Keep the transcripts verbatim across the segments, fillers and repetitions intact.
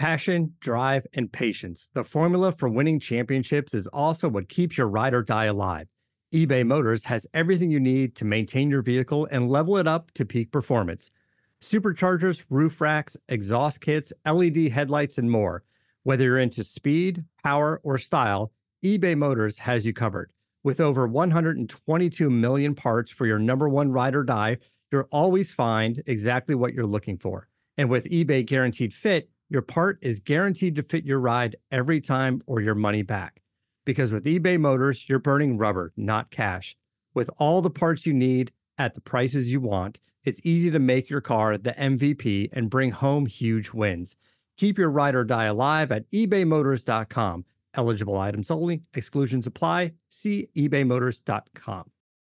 Passion, drive, and patience. The formula for winning championships is also what keeps your ride or die alive. eBay Motors has everything you need to maintain your vehicle and level it up to peak performance. Superchargers, roof racks, exhaust kits, L E D headlights, and more. Whether you're into speed, power, or style, eBay Motors has you covered. With over one hundred twenty-two million parts for your number one ride or die, you'll always find exactly what you're looking for. And with eBay Guaranteed Fit, your part is guaranteed to fit your ride every time or your money back. Because with eBay Motors, you're burning rubber, not cash. With all the parts you need at the prices you want, it's easy to make your car the M V P and bring home huge wins. Keep your ride or die alive at ebay motors dot com. Eligible items only. Exclusions apply. See ebay motors dot com.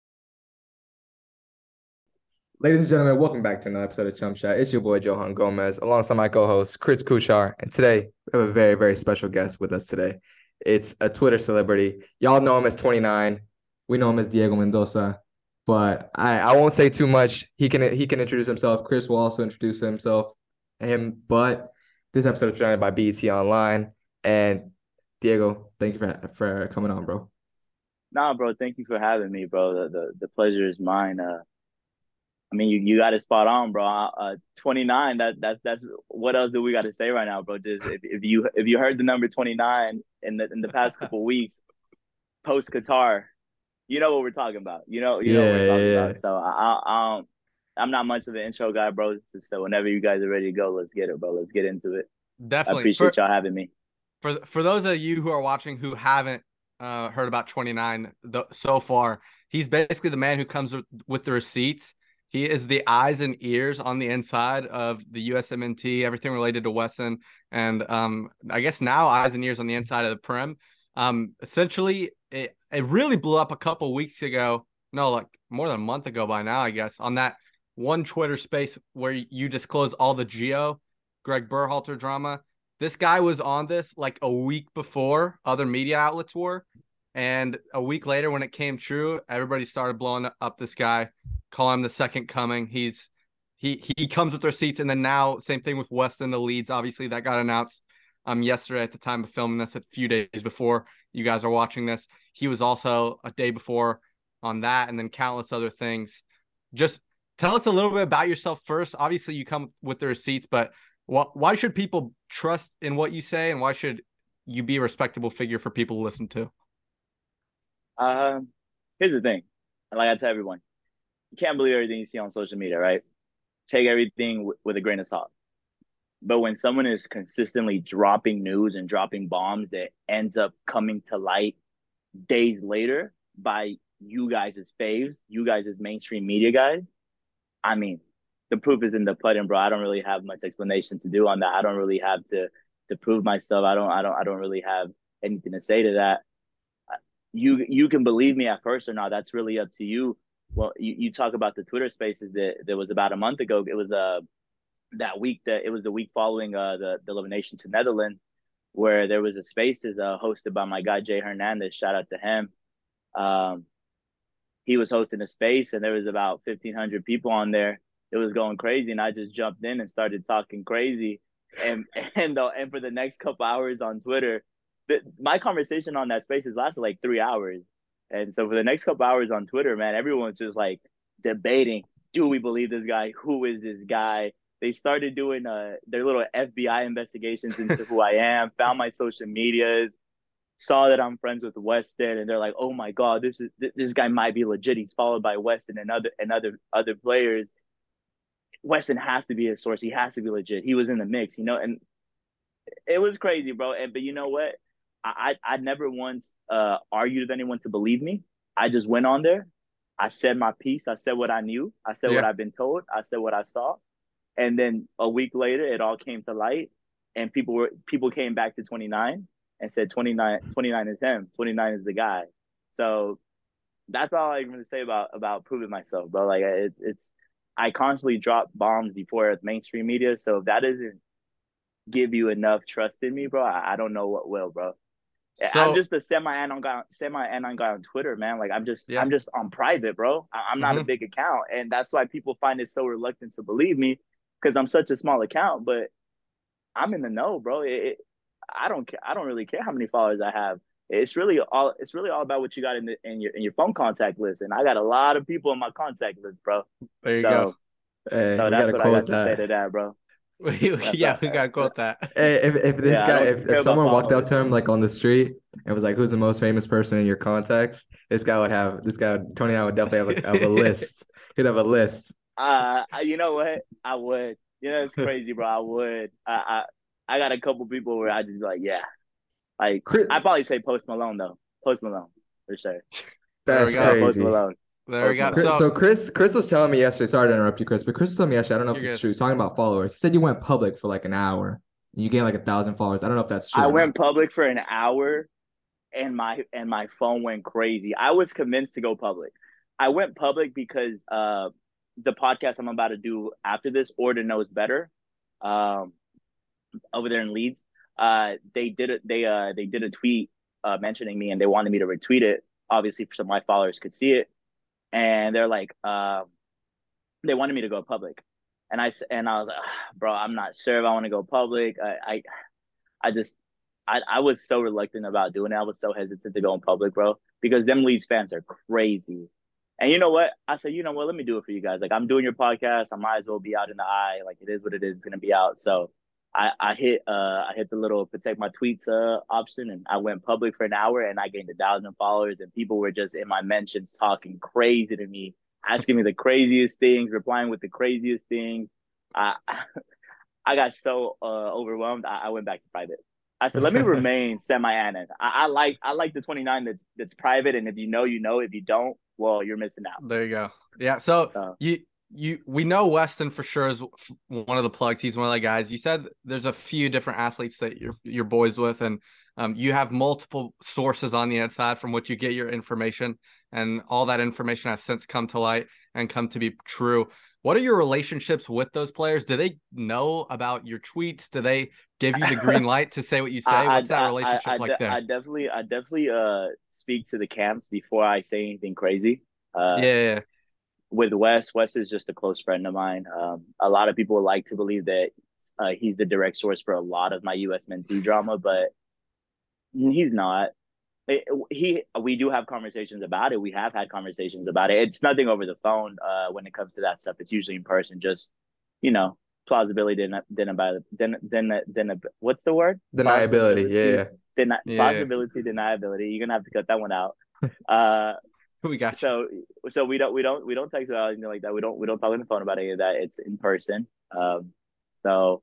Ladies and gentlemen, welcome back to another episode of Chum Chat. It's your boy, Johan Gomez, alongside my co-host, Chris Kuchar. And today, we have a very, very special guest with us today. It's a Twitter celebrity. Y'all know him as twenty-nine. We know him as Diego Mendoza. But I, I won't say too much. He can he can introduce himself. Chris will also introduce himself. Him. But this episode is presented by B E T Online. And Diego, thank you for for coming on, bro. Nah, bro, thank you for having me, bro. The the, the pleasure is mine. Uh, I mean, you, you got it spot on, bro. Uh, twenty-nine. That that's that's what else do we got to say right now, bro? Just if, if you if you heard the number twenty-nine in the in the past couple weeks, post Qatar, you know what we're talking about. You know you yeah, know what we're talking yeah. about. So I, I I don't, I'm not much of an intro guy, bro. So whenever you guys are ready to go, let's get it, bro. Let's get into it. Definitely. I appreciate for, y'all having me. For for those of you who are watching who haven't uh, heard about twenty-nine the, so far, he's basically the man who comes with, with the receipts. He is the eyes and ears on the inside of the U S M N T, everything related to Wesson, and um, I guess now eyes and ears on the inside of the Prem. Um, essentially, it, it really blew up a couple weeks ago. No, like more than a month ago by now, I guess, on that one Twitter space where you disclose all the Gio, Greg Berhalter drama. This guy was on this like a week before other media outlets were. And a week later, when it came true, everybody started blowing up this guy, calling him the second coming. He's he he comes with receipts. And then now, same thing with Weston, the Leeds. Obviously, that got announced um yesterday at the time of filming this, a few days before you guys are watching this. He was also a day before on that, and then countless other things. Just tell us a little bit about yourself first. Obviously, you come with the receipts, but wh- why should people trust in what you say, and why should you be a respectable figure for people to listen to? Uh, here's the thing. Like I tell everyone, you can't believe everything you see on social media, right? Take everything w- with a grain of salt. But when someone is consistently dropping news and dropping bombs that ends up coming to light days later by you guys' faves, you guys' mainstream media guys, I mean, the proof is in the pudding, bro. I don't really have much explanation to do on that. I don't really have to to prove myself. I don't I don't I don't really have anything to say to that. You you can believe me at first or not. That's really up to you. Well, you, you talk about the Twitter Spaces that that was about a month ago. It was uh that week that it was the week following uh the, the elimination to Netherlands, where there was a Spaces uh, hosted by my guy Jay Hernandez. Shout out to him. Um, he was hosting a space, and there was about fifteen hundred people on there. It was going crazy, and I just jumped in and started talking crazy. And and uh, and for the next couple hours on Twitter, the, my conversation on that Spaces lasted like three hours. And so for the next couple hours on Twitter, man, everyone's just like debating: do we believe this guy? Who is this guy? They started doing uh, their little F B I investigations into who I am, found my social medias, saw that I'm friends with Weston, and they're like, "Oh my God, this is th- this guy might be legit. He's followed by Weston and other and other other players. Weston has to be a source. He has to be legit. He was in the mix, you know." And it was crazy, bro. And but you know what? I I, I never once uh, argued with anyone to believe me. I just went on there. I said my piece. I said what I knew. I said Yeah. what I've been told. I said what I saw. And then a week later, it all came to light, and people were people came back to twenty-nine and said twenty-nine, twenty-nine is him. twenty-nine is the guy. So that's all I'm going to say about about proving myself, bro. Like it's it's I constantly drop bombs before mainstream media. So if that doesn't give you enough trust in me, bro, I, I don't know what will, bro. So, I'm just a semi-anon guy, semi-anon guy on Twitter, man. Like I'm just, yeah. I'm just on private, bro. I, I'm not Mhm. a big account, and that's why people find it so reluctant to believe me because I'm such a small account. But I'm in the know, bro. It, it, I don't care. I don't really care how many followers I have. It's really all. It's really all about what you got in the in your in your phone contact list, and I got a lot of people in my contact list, bro. There you so, go. Hey, so we that's gotta what I quote got to say that. to that, bro. Yeah, we gotta quote that. Hey, if if this Yeah, I guy, don't if, care if about someone walked followers, up to him bro. like on the street and was like, "Who's the most famous person in your contacts?" This guy would have this guy would, Tony and I would definitely have a, have a list. He'd have a list. Uh, you know what? I would. You know, it's crazy, bro. I would. I I, I got a couple people where I just be like, yeah, like Chris, I probably say Post Malone though. Post Malone for sure. There we that's go. Yeah, Post crazy. Malone. There we go. Post Chris, Malone. So so Chris, Chris was telling me yesterday. Sorry to interrupt you, Chris, but Chris told me yesterday. I don't know if You're this is good. true. He's talking about followers. He said you went public for like an hour and you gained like a thousand followers. I don't know if that's true. I or went not. public for an hour, and my and my phone went crazy. I was convinced to go public. I went public because uh, the podcast I'm about to do after this, Order Knows Better, um, over there in Leeds, uh, they did it. They uh they did a tweet uh, mentioning me, and they wanted me to retweet it, obviously, so my followers could see it. And they're like, um, they wanted me to go public, and I and I was like, ah, bro, I'm not sure if I want to go public. I, I I just I, I was so reluctant about doing it. I was so hesitant to go in public, bro, because them Leeds fans are crazy. And you know what? I said, you know what? Let me do it for you guys. Like, I'm doing your podcast. I might as well be out in the eye. Like, it is what it is. It's gonna be out. So I, I hit uh I hit the little protect my tweets uh option, and I went public for an hour, and I gained a thousand followers, and people were just in my mentions talking crazy to me, asking me the craziest things, replying with the craziest things. I I got so uh, overwhelmed. I, I went back to private. I said, let me remain semi-anonymous. I, I like I like the twenty-nine that's that's private, and if you know, you know. If you don't, well, you're missing out. there you go. Yeah. So So, you you we know Weston for sure is one of the plugs. He's one of the guys. You said there's a few different athletes that you're you're boys with, and um, you have multiple sources on the inside from which you get your information, and all that information has since come to light and come to be true. What are your relationships with those players? Do they know about your tweets? Do they give you the green light to say what you say? I, What's that I, relationship I, I, like there? I definitely I definitely uh speak to the camps before I say anything crazy. Uh, yeah, yeah, with Wes, Wes is just a close friend of mine. Um, a lot of people like to believe that uh, he's the direct source for a lot of my U S mentee drama, but he's not. It, he we do have conversations about it. We have had conversations about it. It's nothing over the phone uh, when it comes to that stuff. It's usually in person. Just you know, plausibility then then about then then then what's the word? Deniability. Yeah. Deni- Yeah. Plausibility, deniability. You're gonna have to cut that one out. Uh, we got you. so so we don't we don't we don't text about anything like that. We don't we don't talk on the phone about any of that. It's in person. Um, so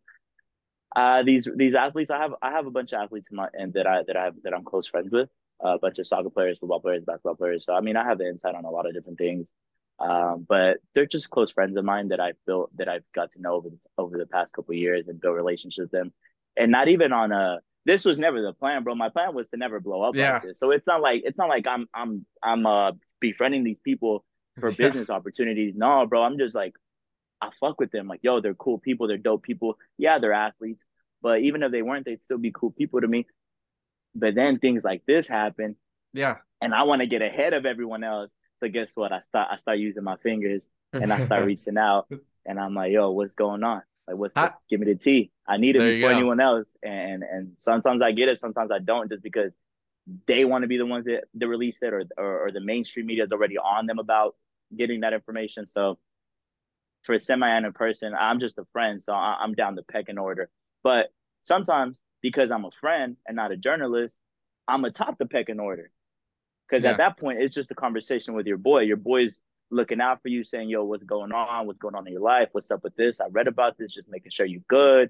uh, these these athletes, I have I have a bunch of athletes in my and that I that I have that I'm close friends with. Uh, a bunch of soccer players, football players, basketball players. So I mean, I have the insight on a lot of different things. Um, but they're just close friends of mine that I've built that I've got to know over the, over the past couple of years and build relationships with them. And not even on a this was never the plan, bro. My plan was to never blow up Yeah. like this. So it's not like it's not like I'm I'm I'm uh befriending these people for Yeah. business opportunities. No, bro. I'm just like I fuck with them. Like, yo, they're cool people. They're dope people. Yeah, they're athletes. But even if they weren't, they'd still be cool people to me. But then things like this happen, Yeah. and I want to get ahead of everyone else. So guess what? I start I start using my fingers and I start reaching out, and I'm like, yo, what's going on? Like, what's the, I- give me the tea. I need it There you before go. anyone else. And and sometimes I get it, sometimes I don't, just because they want to be the ones that, that release it, or, or or the mainstream media is already on them about getting that information. So for a semi-anonymous person, I'm just a friend, so I, I'm down the pecking order. But sometimes, because I'm a friend and not a journalist, I'm atop the pecking order. Because Yeah. at that point, it's just a conversation with your boy. Your boy's looking out for you, saying, yo, what's going on? What's going on in your life? What's up with this? I read about this, just making sure you're good.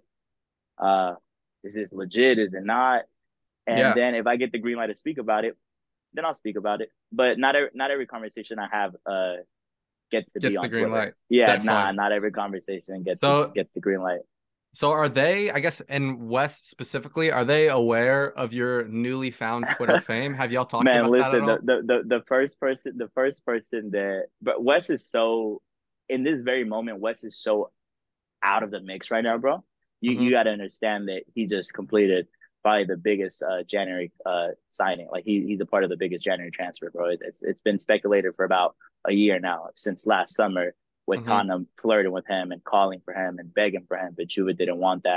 Uh, is this legit? Is it not? And Yeah. then if I get the green light to speak about it, then I'll speak about it. But not every, not every conversation I have uh, gets to Gets be the on green Twitter. light. Yeah, Definitely. nah, not every conversation gets So- the, gets the green light. So are they, I guess, in West specifically, are they aware of your newly found Twitter fame? Have y'all talked Man, about listen, that at the, all? the the the first person, the first person that, but Wes is so, in this very moment, Wes is so out of the mix right now, bro. You Mhm. you got to understand that he just completed probably the biggest uh, January uh, signing. Like he he's a part of the biggest January transfer, bro. It's it's been speculated for about a year now, since last summer, with Mhm. Tottenham flirting with him and calling for him and begging for him, but Juve didn't want that.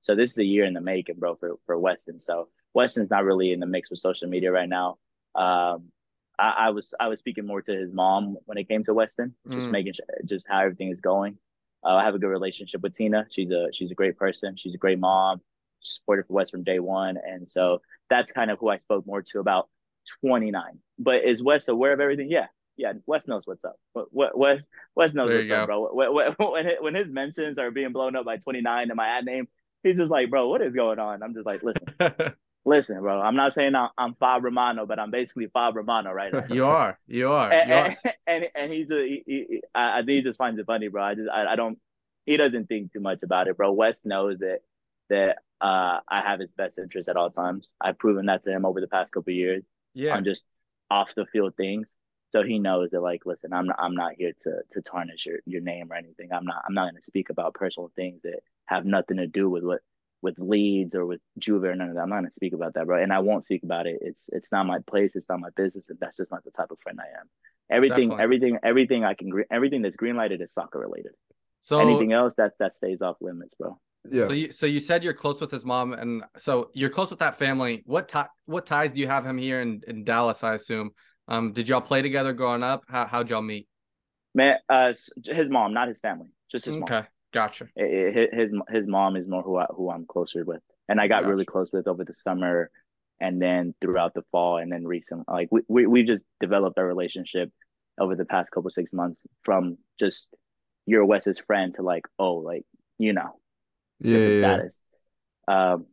So this is a year in the making, bro, for for Weston. So Weston's not really in the mix with social media right now. Um, I, I was I was speaking more to his mom when it came to Weston, just Mm. making sure just how everything is going. Uh, I have a good relationship with Tina. She's a she's a great person. She's a great mom. Supported for West from day one, and so that's kind of who I spoke more to about twenty-nine. But is Wes aware of everything? Yeah, yeah. Wes knows what's up. What Wes Wes knows There what's you up, go. bro. When when his mentions are being blown up by twenty-nine and my ad name, he's just like, bro, what is going on? I'm just like, listen, listen, bro. I'm not saying I'm, I'm Fab Romano, but I'm basically Fab Romano right now. You are, you are, and, you are. and, and and he's a, he, he, I, I think he just finds it funny, bro. I just I, I don't. He doesn't think too much about it, bro. Wes knows that that uh, I have his best interest at all times. I've proven that to him over the past couple of years Yeah, on just off the field things. So he knows that, like, listen, I'm not, I'm not here to to tarnish your, your name or anything. I'm not I'm not going to speak about personal things that have nothing to do with what with Leeds or with Juve or none of that. I'm not going to speak about that, bro. And I won't speak about it. It's it's not my place. It's not my business. And that's just not the type of friend I am. Everything, definitely. everything, everything I can, everything that's green lighted is soccer related. So Anything else that that stays off limits, bro. Yeah. So you so you said you're close with his mom, and so you're close with that family. What tie what ties do you have him here in, in Dallas? I assume. Um, did y'all play together growing up? How how'd y'all meet? Man, uh, his mom, not his family, just his mom. Okay, gotcha. It, it, his his mom is more who I, who I'm closer with, and I got Gotcha. really close with over the summer, and then throughout the fall, and then recently, like we we we just developed our relationship over the past couple six months from just you're Wes's friend to like, oh, like, you know, Yeah, different yeah, status. Um,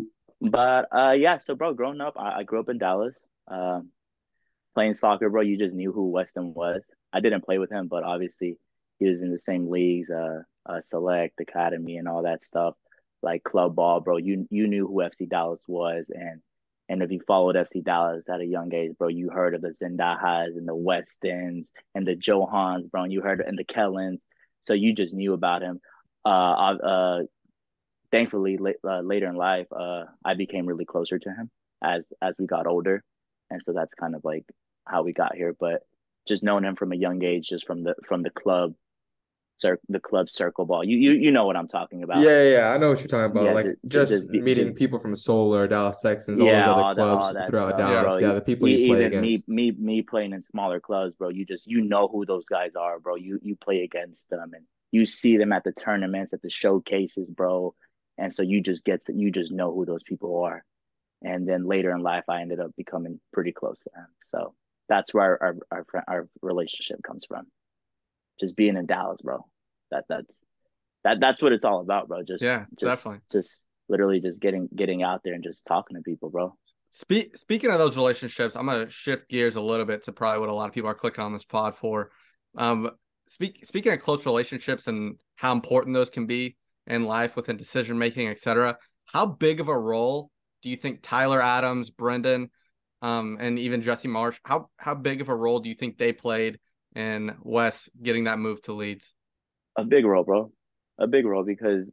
but uh, yeah, so bro, growing up, I, I grew up in Dallas. Um, playing soccer, bro, you just knew who Weston was. I didn't play with him, but obviously he was in the same leagues, uh, uh select academy and all that stuff, like club ball, bro. You you knew who F C Dallas was, and and if you followed F C Dallas at a young age, bro, you heard of the Zendajas and the Westons and the Johans, bro, and you heard and the Kellens, so you just knew about him. Uh, uh, thankfully, uh, later in life, uh, I became really closer to him as as we got older, and so that's kind of like how we got here. But just knowing him from a young age, just from the from the club, cir- the club circle ball, you you you know what I'm talking about. yeah, yeah. I know what you're talking about. Yeah, Like just just just meeting just people from Solar, Dallas Texans, all those yeah, other all that clubs all that throughout stuff, Yeah. bro. Dallas. Yeah, E- the people you play Even me against. me me playing in smaller clubs, bro. You just you know who those guys are, bro. You you play against them and you see them at the tournaments, at the showcases, bro. And so you just get to, you just know who those people are. And then later in life, I ended up becoming pretty close to them. So that's where our our our, our relationship comes from. Just being in Dallas, bro. That that's that that's what it's all about, bro. Just Yeah, just definitely. just literally just getting getting out there and just talking to people, bro. Speak, speaking of those relationships, I'm gonna shift gears a little bit to probably what a lot of people are clicking on this pod for. Um, speak, speaking of close relationships and how important those can be in life within decision making, et cetera. How big of a role do you think Tyler Adams, Brendan, um, and even Jesse Marsch, how how big of a role do you think they played in Wes getting that move to Leeds? A big role, bro. A big role because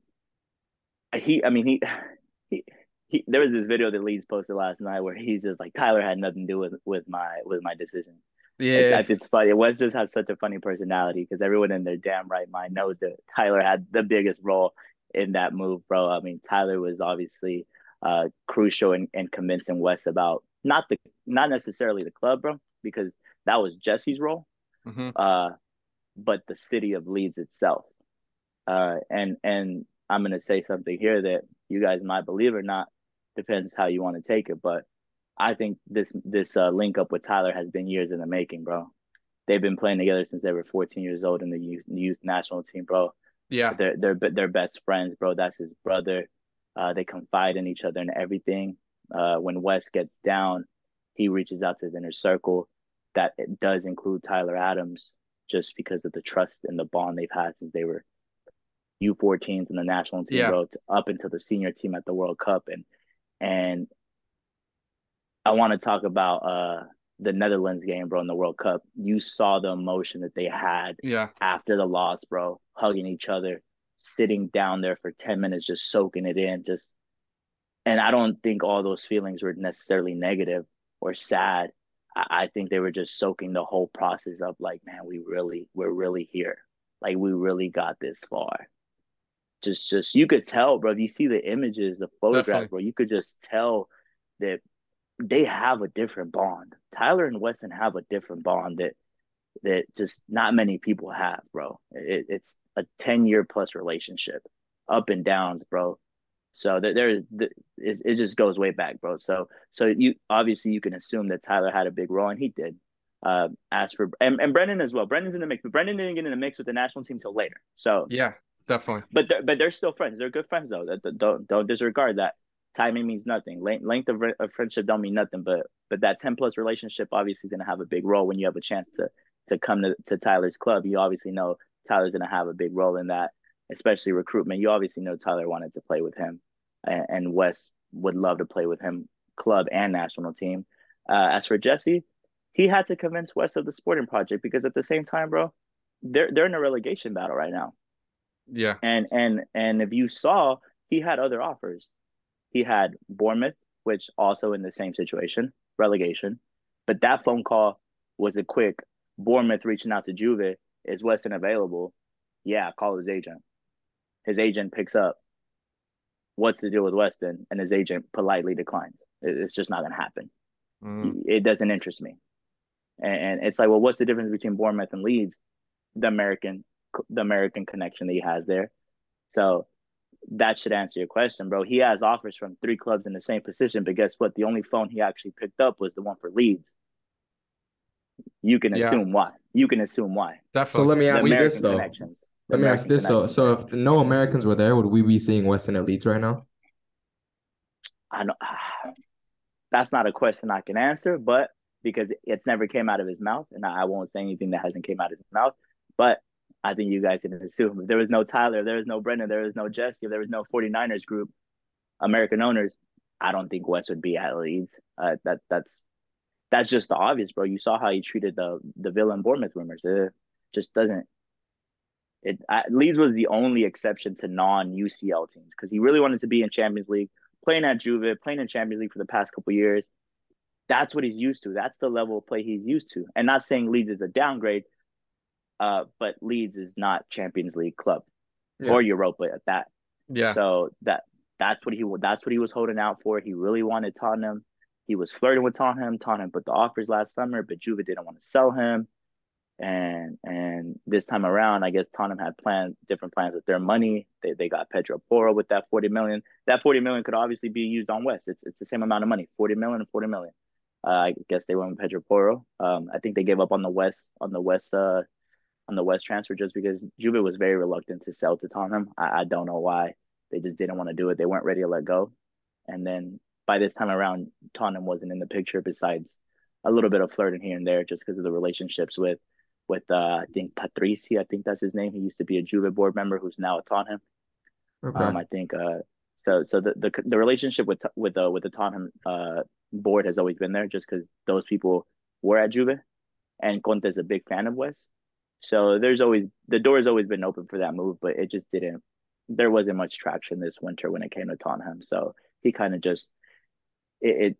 he, I mean, he, he, he, there was this video that Leeds posted last night where he's just like, Tyler had nothing to do with, with my, with my decision. It's, Yeah, it's funny. Wes just has such a funny personality because everyone in their damn right mind knows that Tyler had the biggest role in that move, bro. I mean, Tyler was obviously uh, crucial in, in convincing Wes about not the, not necessarily the club, bro, because that was Jesse's role, mm-hmm. uh, but the city of Leeds itself. Uh, and and I'm gonna say something here that you guys might believe or not, depends how you want to take it. But I think this this uh, link up with Tyler has been years in the making, bro. They've been playing together since they were fourteen years old in the youth, youth national team, bro. Yeah, They're they're they're best friends, bro. That's his brother. Uh, they confide in each other and everything. Uh, when Wes gets down, he reaches out to his inner circle. That it does include Tyler Adams, just because of the trust and the bond they've had since they were U fourteens in the national team, yeah, bro, to, up into the senior team at the World Cup. And and I want to talk about uh the Netherlands game, bro, in the World Cup. You saw the emotion that they had yeah. after the loss, bro, hugging each other, sitting down there for ten minutes, just soaking it in. Just and I don't think all those feelings were necessarily negative or sad. I, I think they were just soaking the whole process up like, man, we really, we're really here. Like we really got this far. just just you could tell, bro. If you see the images, the photographs, Definitely. bro, you could just tell that they have a different bond. Tyler and Weston have a different bond that that just not many people have, bro. It, it's a ten year plus relationship, up and downs, bro. So that there, it, it just goes way back, bro. So so you obviously you can assume that Tyler had a big role, and he did. Uh, as for and, and Brendan as well, Brendan's in the mix, but Brendan didn't get in the mix with the national team till later. So Yeah, definitely. but they're, but they're still friends. They're good friends though. Don't don't disregard that. Timing means nothing. Length, length of, of friendship don't mean nothing. But but that ten plus relationship obviously is going to have a big role when you have a chance to to come to, to Tyler's club. You obviously know Tyler's going to have a big role in that, especially recruitment. You obviously know Tyler wanted to play with him, and, and Wes would love to play with him, club and national team. Uh, as for Jesse, he had to convince Wes of the Sporting Project because at the same time, bro, they're they're in a relegation battle right now. Yeah. And and and if you saw, he had other offers. He had Bournemouth, which also in the same situation, relegation. But that phone call was a quick Bournemouth reaching out to Juve. Is Weston available? Yeah, call his agent. His agent picks up. What's the deal with Weston? And his agent politely declines. It's just not going to happen. Mm. It doesn't interest me. And it's like, well, what's the difference between Bournemouth and Leeds? The American, the American connection that he has there. So that should answer your question, bro. He has offers from three clubs in the same position, but guess what? The only phone he actually picked up was the one for Leeds. You can Yeah. assume why. You can assume why. Definitely. So let me The ask you American this though. connections. The Let me ask American you this. So, connections. so if no Americans were there, would we be seeing Weston at Leeds right now? I know that's not a question I can answer, but because it's never came out of his mouth, and I won't say anything that hasn't came out of his mouth. But I think you guys can assume if there was no Tyler, there was no Brendan, there was no Jesse, if there was no 49ers group, American owners, I don't think Wes would be at Leeds. Uh, that that's that's just the obvious, bro. You saw how he treated the the Villa and Bournemouth rumors. It just doesn't. It I, Leeds was the only exception to non U C L teams because he really wanted to be in Champions League, playing at Juve, playing in Champions League for the past couple years. That's what he's used to. That's the level of play he's used to. And not saying Leeds is a downgrade, uh, but Leeds is not Champions League club yeah. or Europa at that. Yeah. So that that's what he that's what he was holding out for. He really wanted Tottenham. He was flirting with Tottenham. Tottenham put the offers last summer, but Juve didn't want to sell him. And and this time around, I guess Tottenham had planned different plans with their money. They they got Pedro Porro with that forty million. That forty million could obviously be used on West. It's it's the same amount of money, forty million and forty million. Uh, I guess they went with Pedro Porro. Um, I think they gave up on the West on the West uh on the West transfer just because Juve was very reluctant to sell to Tottenham. I, I don't know why. They just didn't want to do it. They weren't ready to let go. And then by this time around, Tottenham wasn't in the picture besides a little bit of flirting here and there just because of the relationships with with uh, I think Patrici, I think that's his name. He used to be a Juve board member who's now at Tottenham. Okay. Um, I think uh, so. So the, the the relationship with with uh, with the Tottenham uh, board has always been there, just because those people were at Juve, and Conte's a big fan of West. So there's always the door has always been open for that move, but it just didn't. There wasn't much traction this winter when it came to Tottenham. So he kind of just it, it.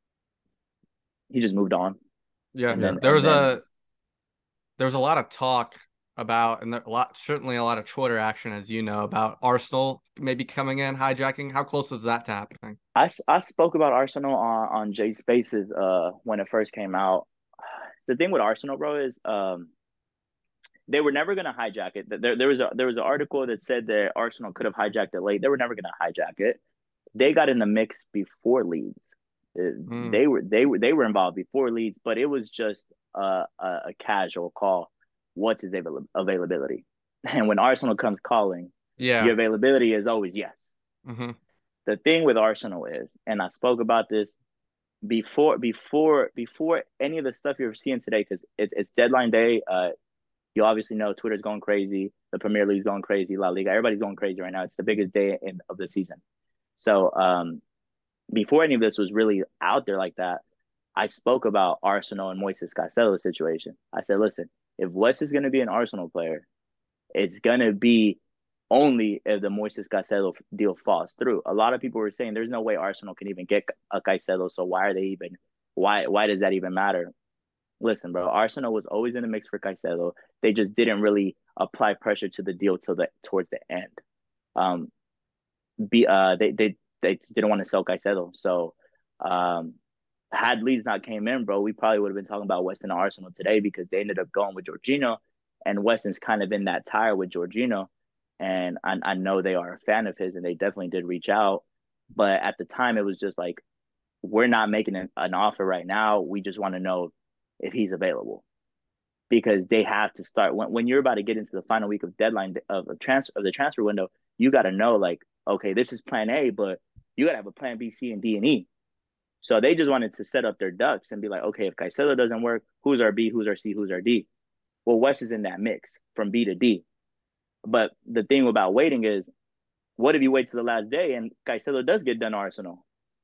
He just moved on. Yeah, and then, there was then, a. There's a lot of talk about, and a lot, certainly a lot of Twitter action, as you know, about Arsenal maybe coming in, hijacking. How close was that to happening? I, I spoke about Arsenal on, on Jay Spaces uh, when it first came out. The thing with Arsenal, bro, is um, they were never going to hijack it. There, there was a, there was an article that said that Arsenal could have hijacked it late. They were never going to hijack it. They got in the mix before Leeds. Mm. They were they were they were involved before Leeds, but it was just a, a, a casual call. What's his avail- availability? And when Arsenal comes calling, yeah, your availability is always yes. Mm-hmm. The thing with Arsenal is, and I spoke about this before before before any of the stuff you're seeing today, because it, it's deadline day. Uh, you obviously know Twitter's going crazy, the Premier League's going crazy, La Liga, everybody's going crazy right now. It's the biggest day in, of the season. So um, before any of this was really out there like that, I spoke about Arsenal and Moises Caicedo situation. I said, listen, if West is going to be an Arsenal player, it's going to be only if the Moises Caicedo deal falls through. A lot of people were saying there's no way Arsenal can even get a Caicedo, so why are they even why why does that even matter? Listen, bro, Arsenal was always in the mix for Caicedo. They just didn't really apply pressure to the deal till the towards the end. um, be uh they they they didn't want to sell Caicedo. So um, had Leeds not came in, bro, we probably would have been talking about Weston and Arsenal today because they ended up going with Jorginho, and Weston's kind of in that tire with Jorginho, and I, I know they are a fan of his, and they definitely did reach out, but at the time it was just like, we're not making an, an offer right now. We just want to know if he's available, because they have to start when, when you're about to get into the final week of deadline of, of transfer of the transfer window. You got to know, like, okay, this is plan A, but you got to have a plan B, C, and D and E. So they just wanted to set up their ducks and be like, okay, if Caicedo doesn't work, who's our B, who's our C, who's our D? Well, West is in that mix from B to D. But the thing about waiting is, what if you wait to the last day and Caicedo does get done to Arsenal?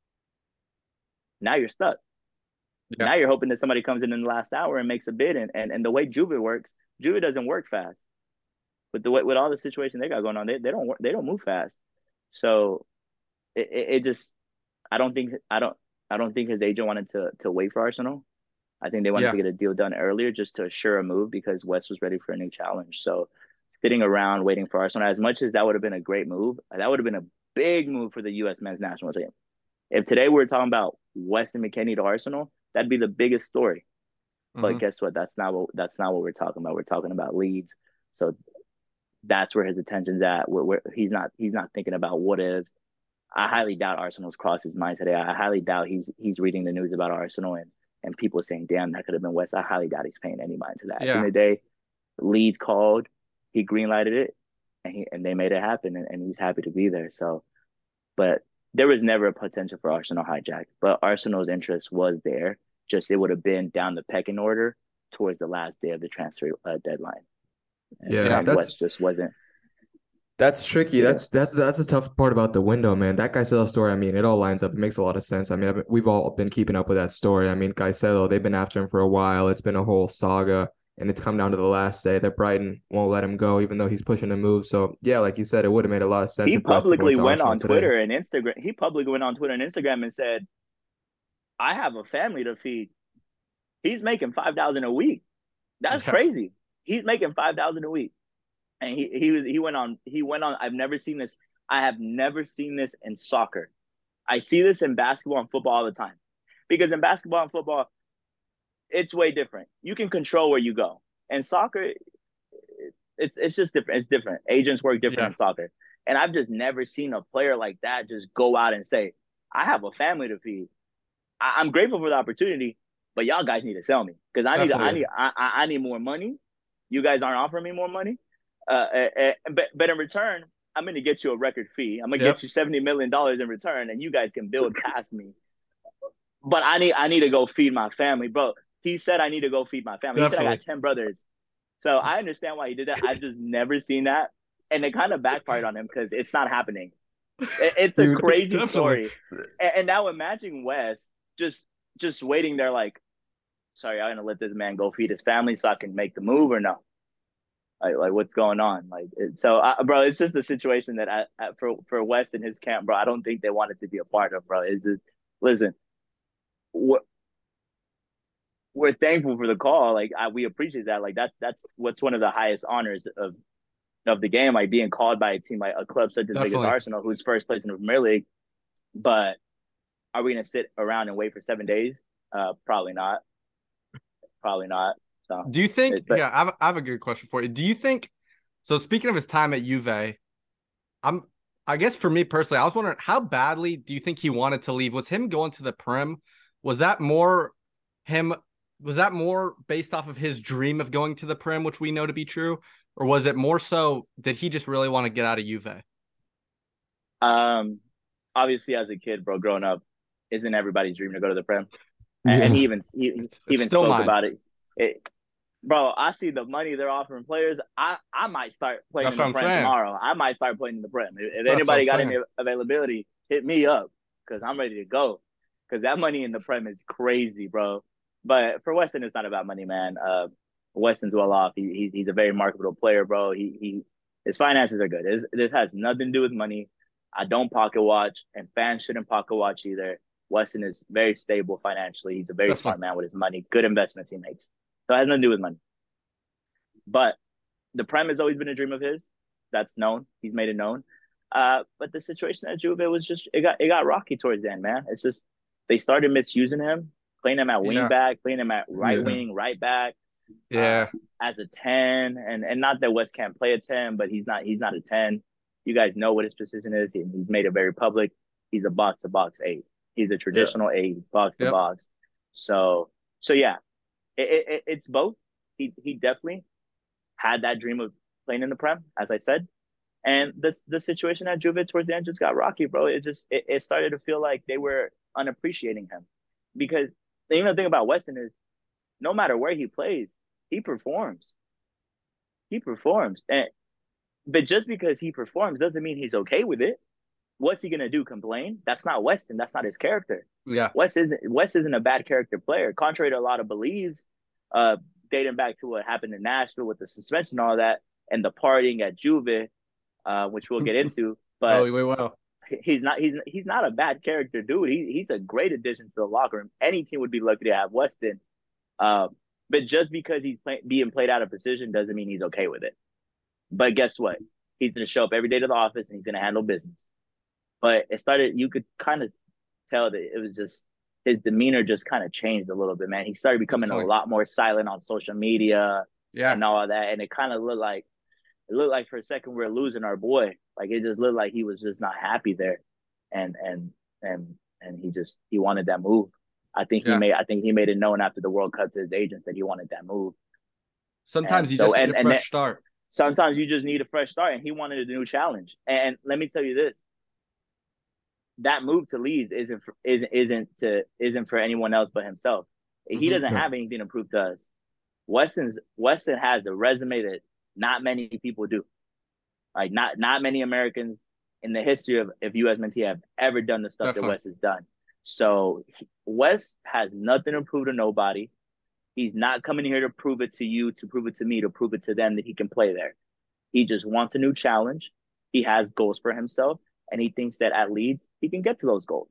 Now you're stuck. Yeah. Now you're hoping that somebody comes in in the last hour and makes a bid. And, and, and the way Juve works, Juve doesn't work fast. With the way, with all the situation they got going on, they, they don't work, they don't move fast. So it, it, it just, I don't think I don't I don't think his agent wanted to to wait for Arsenal. I think they wanted yeah. to get a deal done earlier just to assure a move, because West was ready for a new challenge. So sitting around waiting for Arsenal, as much as that would have been a great move, that would have been a big move for the U S men's national team. If today we were talking about Weston McKennie to Arsenal, that'd be the biggest story. Mm-hmm. But guess what? That's not what that's not what we're talking about. We're talking about Leeds. So that's where his attention's at. Where, where he's not he's not thinking about what ifs. I highly doubt Arsenal's crossed his mind today. I highly doubt he's he's reading the news about Arsenal and, and people saying, damn, that could have been West. I highly doubt he's paying any mind to that. Yeah. At the end of the day, Leeds called, he greenlighted it, and he and they made it happen, and, and he's happy to be there. So, but there was never a potential for Arsenal hijack. But Arsenal's interest was there. Just it would have been down the pecking order towards the last day of the transfer uh, deadline. And, yeah, and that's West just wasn't. That's tricky. That's that's that's the tough part about the window, man. That Caicedo story, I mean, it all lines up. It makes a lot of sense. I mean, I've, we've all been keeping up with that story. I mean, Caicedo, they've been after him for a while. It's been a whole saga, and it's come down to the last day that Brighton won't let him go, even though he's pushing to move. So, yeah, like you said, it would have made a lot of sense. He publicly went on today. Twitter and Instagram. He publicly went on Twitter and Instagram and said, I have a family to feed. He's making five thousand dollars a week. That's yeah. crazy. He's making five thousand dollars a week. And he he was he went on he went on. I've never seen this. I have never seen this in soccer. I see this in basketball and football all the time, because in basketball and football, it's way different. You can control where you go. And soccer, it's it's just different. It's different. Agents work different yeah. in soccer, and I've just never seen a player like that just go out and say, "I have a family to feed. I, I'm grateful for the opportunity, but y'all guys need to sell me because I need Definitely. I need I, I need more money. You guys aren't offering me more money." Uh, uh, but but in return, I'm going to get you a record fee. I'm going to yep. get you seventy million dollars in return, and you guys can build past me. But I need I need to go feed my family, bro. He said I need to go feed my family. Definitely. He said I got ten brothers, so I understand why he did that. I've just never seen that, and it kind of backfired on him because it's not happening. It, it's a crazy Definitely. story, and, and now imagine Wes just just waiting there, like, sorry, I'm going to let this man go feed his family so I can make the move, or no. Like, like what's going on? Like, it, so, I, bro, it's just a situation that I, I, for for West and his camp, bro, I don't think they wanted to be a part of, bro. It's just, listen, we're, we're thankful for the call. Like, I, we appreciate that. Like, that's that's what's one of the highest honors of of the game, like being called by a team like a club such as big as Arsenal, who's first place in the Premier League. But are we gonna sit around and wait for seven days? Uh, probably not. Probably not. So, do you think? It, but, yeah, I have, I have a good question for you. Do you think? So speaking of his time at Juve, I'm. I guess for me personally, I was wondering how badly do you think he wanted to leave? Was him going to the Prem? Was that more him? Was that more based off of his dream of going to the Prem, which we know to be true, or was it more so did he just really want to get out of Juve? Um, obviously, as a kid, bro, growing up, isn't everybody's dream to go to the Prem? And, yeah. and he even he, he even spoke mine. about it. it. Bro, I see the money they're offering players. I, I might start playing That's in the Prem saying. tomorrow. I might start playing in the Prem. If, if anybody got saying. any availability, hit me up because I'm ready to go. Because that money in the Prem is crazy, bro. But for Weston, it's not about money, man. Uh, Weston's well off. He, he he's a very marketable player, bro. He he his finances are good. It's, this has nothing to do with money. I don't pocket watch, and fans shouldn't pocket watch either. Weston is very stable financially. He's a very That's smart fine. man with his money. Good investments he makes. So it has nothing to do with money. But the Prem has always been a dream of his. That's known. He's made it known. Uh, but the situation at Juve was just it got it got rocky towards the end, man. It's just they started misusing him, playing him at wing Yeah. back, playing him at right Yeah. wing, right back, Yeah. uh, as a ten, and and not that West can't play a ten, but he's not he's not a ten. You guys know what his position is. He, he's made it very public. He's a box to box eight. He's a traditional eight, box to Yep. box. So so yeah, it, it, it's both. He he definitely had that dream of playing in the Prem, as I said. And this the situation at Juve towards the end just got rocky, bro. It just it, it started to feel like they were unappreciating him. Because the even thing about Weston is no matter where he plays, he performs. He performs. And but just because he performs doesn't mean he's okay with it. What's he gonna do? Complain? That's not Weston. That's not his character. Yeah. West isn't West isn't a bad character player, contrary to a lot of beliefs, uh, dating back to what happened in Nashville with the suspension and all that, and the partying at Juve, uh, which we'll get into. But Oh, we will. he's not he's he's not a bad character, dude. He he's a great addition to the locker room. Any team would be lucky to have Weston. Um, but just because he's play, being played out of position doesn't mean he's okay with it. But guess what? He's going to show up every day to the office and he's going to handle business. But it started, you could kind of tell that it was just, his demeanor just kind of changed a little bit, man. He started becoming a lot more silent on social media Yeah. and all of that. And it kind of looked like, it looked like for a second we we're losing our boy. Like it just looked like he was just not happy there. And, and, and, and he just, he wanted that move. I think Yeah. he made, I think he made it known after the World Cup to his agents that he wanted that move. Sometimes And you so- just need and- a and fresh that- start. Sometimes you just need a fresh start, and he wanted a new challenge. And let me tell you this: that move to Leeds isn't for, isn't isn't to isn't for anyone else but himself. He Mhm. doesn't Yeah. have anything to prove to us. Weston's Weston has a resume that not many people do. Like not not many Americans in the history of, of U S Mentee have ever done the stuff Definitely. that West has done. So he, West has nothing to prove to nobody. He's not coming here to prove it to you, to prove it to me, to prove it to them that he can play there. He just wants a new challenge. He has goals for himself, and he thinks that at Leeds, he can get to those goals.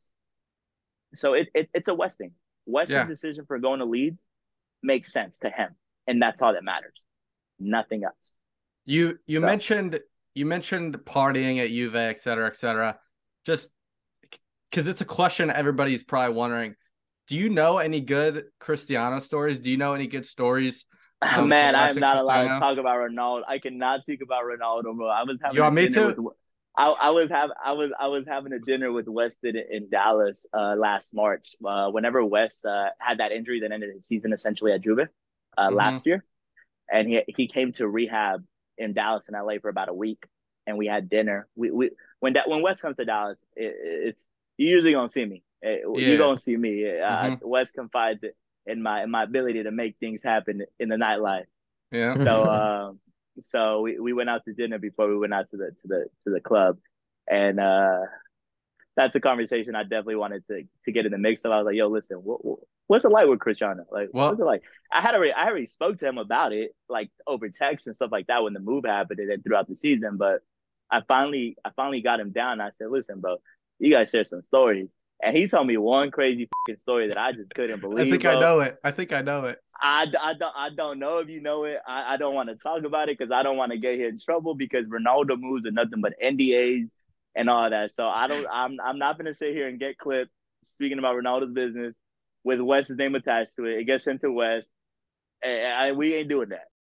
So it, it it's a West thing. West's Yeah. decision for going to Leeds makes sense to him, and that's all that matters. Nothing else. You you So- mentioned you mentioned partying at Juve, et cetera, et cetera. Just because it's a question everybody's probably wondering. Do you know any good Cristiano stories? Do you know any good stories? Um, Man, for I'm West and not allowed to Cristiano? talk about Ronaldo. I cannot speak about Ronaldo, bro. I was having You a want me dinner to? with I, I was have I was I was having a dinner with Weston in Dallas uh, last March. Uh, whenever West uh, had that injury that ended his season essentially at Juve uh, Mhm. last year, and he he came to rehab in Dallas and L A for about a week, and we had dinner. We we when that when West comes to Dallas, it, it's you usually gonna see me. Eh, Yeah. You gonna see me. Uh, Mhm. West confides it in my in my ability to make things happen in the nightlife. Yeah. So um, so we, we went out to dinner before we went out to the to the to the club, and uh, that's a conversation I definitely wanted to to get in the mix of. I was like, yo, listen, what, what, what's it like with Cristiano? Like, Well- what's it like? I had already I already spoke to him about it, like over text and stuff like that when the move happened and then throughout the season. But I finally I finally got him down. And I said, listen, bro, you guys share some stories. And he told me one crazy fucking story that I just couldn't believe. I think bro. I know it. I think I know it. I, I, don't, I don't know if you know it. I, I don't want to talk about it because I don't want to get him in trouble because Ronaldo moves are nothing but N D As and all that. So I don't. I'm I'm not gonna sit here and get clipped speaking about Ronaldo's business with West's name attached to it. It gets sent to West, and I, we ain't doing that.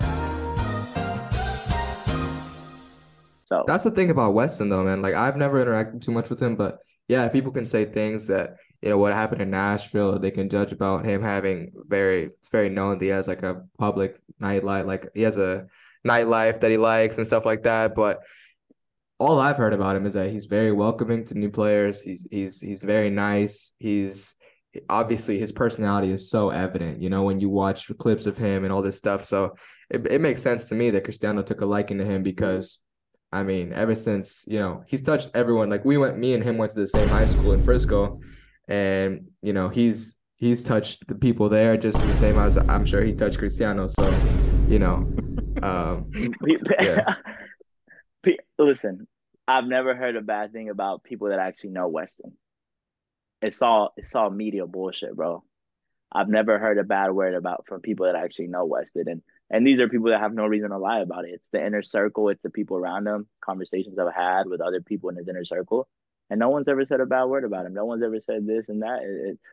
So That's the thing about Weston, though, man. Like, I've never interacted too much with him, but yeah, people can say things that, you know, what happened in Nashville, they can judge about him having very, it's very known that he has like a public nightlife, like he has a nightlife that he likes and stuff like that. But all I've heard about him is that he's very welcoming to new players. He's he's he's very nice. He's obviously his personality is so evident, you know, when you watch clips of him and all this stuff. So it, it makes sense to me that Cristiano took a liking to him because, I mean, ever since, you know, he's touched everyone. Like we went, me and him went to the same high school in Frisco, and, you know, he's he's touched the people there just the same as I'm sure he touched Cristiano. So, you know, um, yeah. Listen, I've never heard a bad thing about people that actually know Weston. It's all it's all media bullshit, bro. I've never heard a bad word about from people that actually know Weston. And And these are people that have no reason to lie about it. It's the inner circle. It's the people around him, conversations I've had with other people in his inner circle. And no one's ever said a bad word about him. No one's ever said this and that. It, it,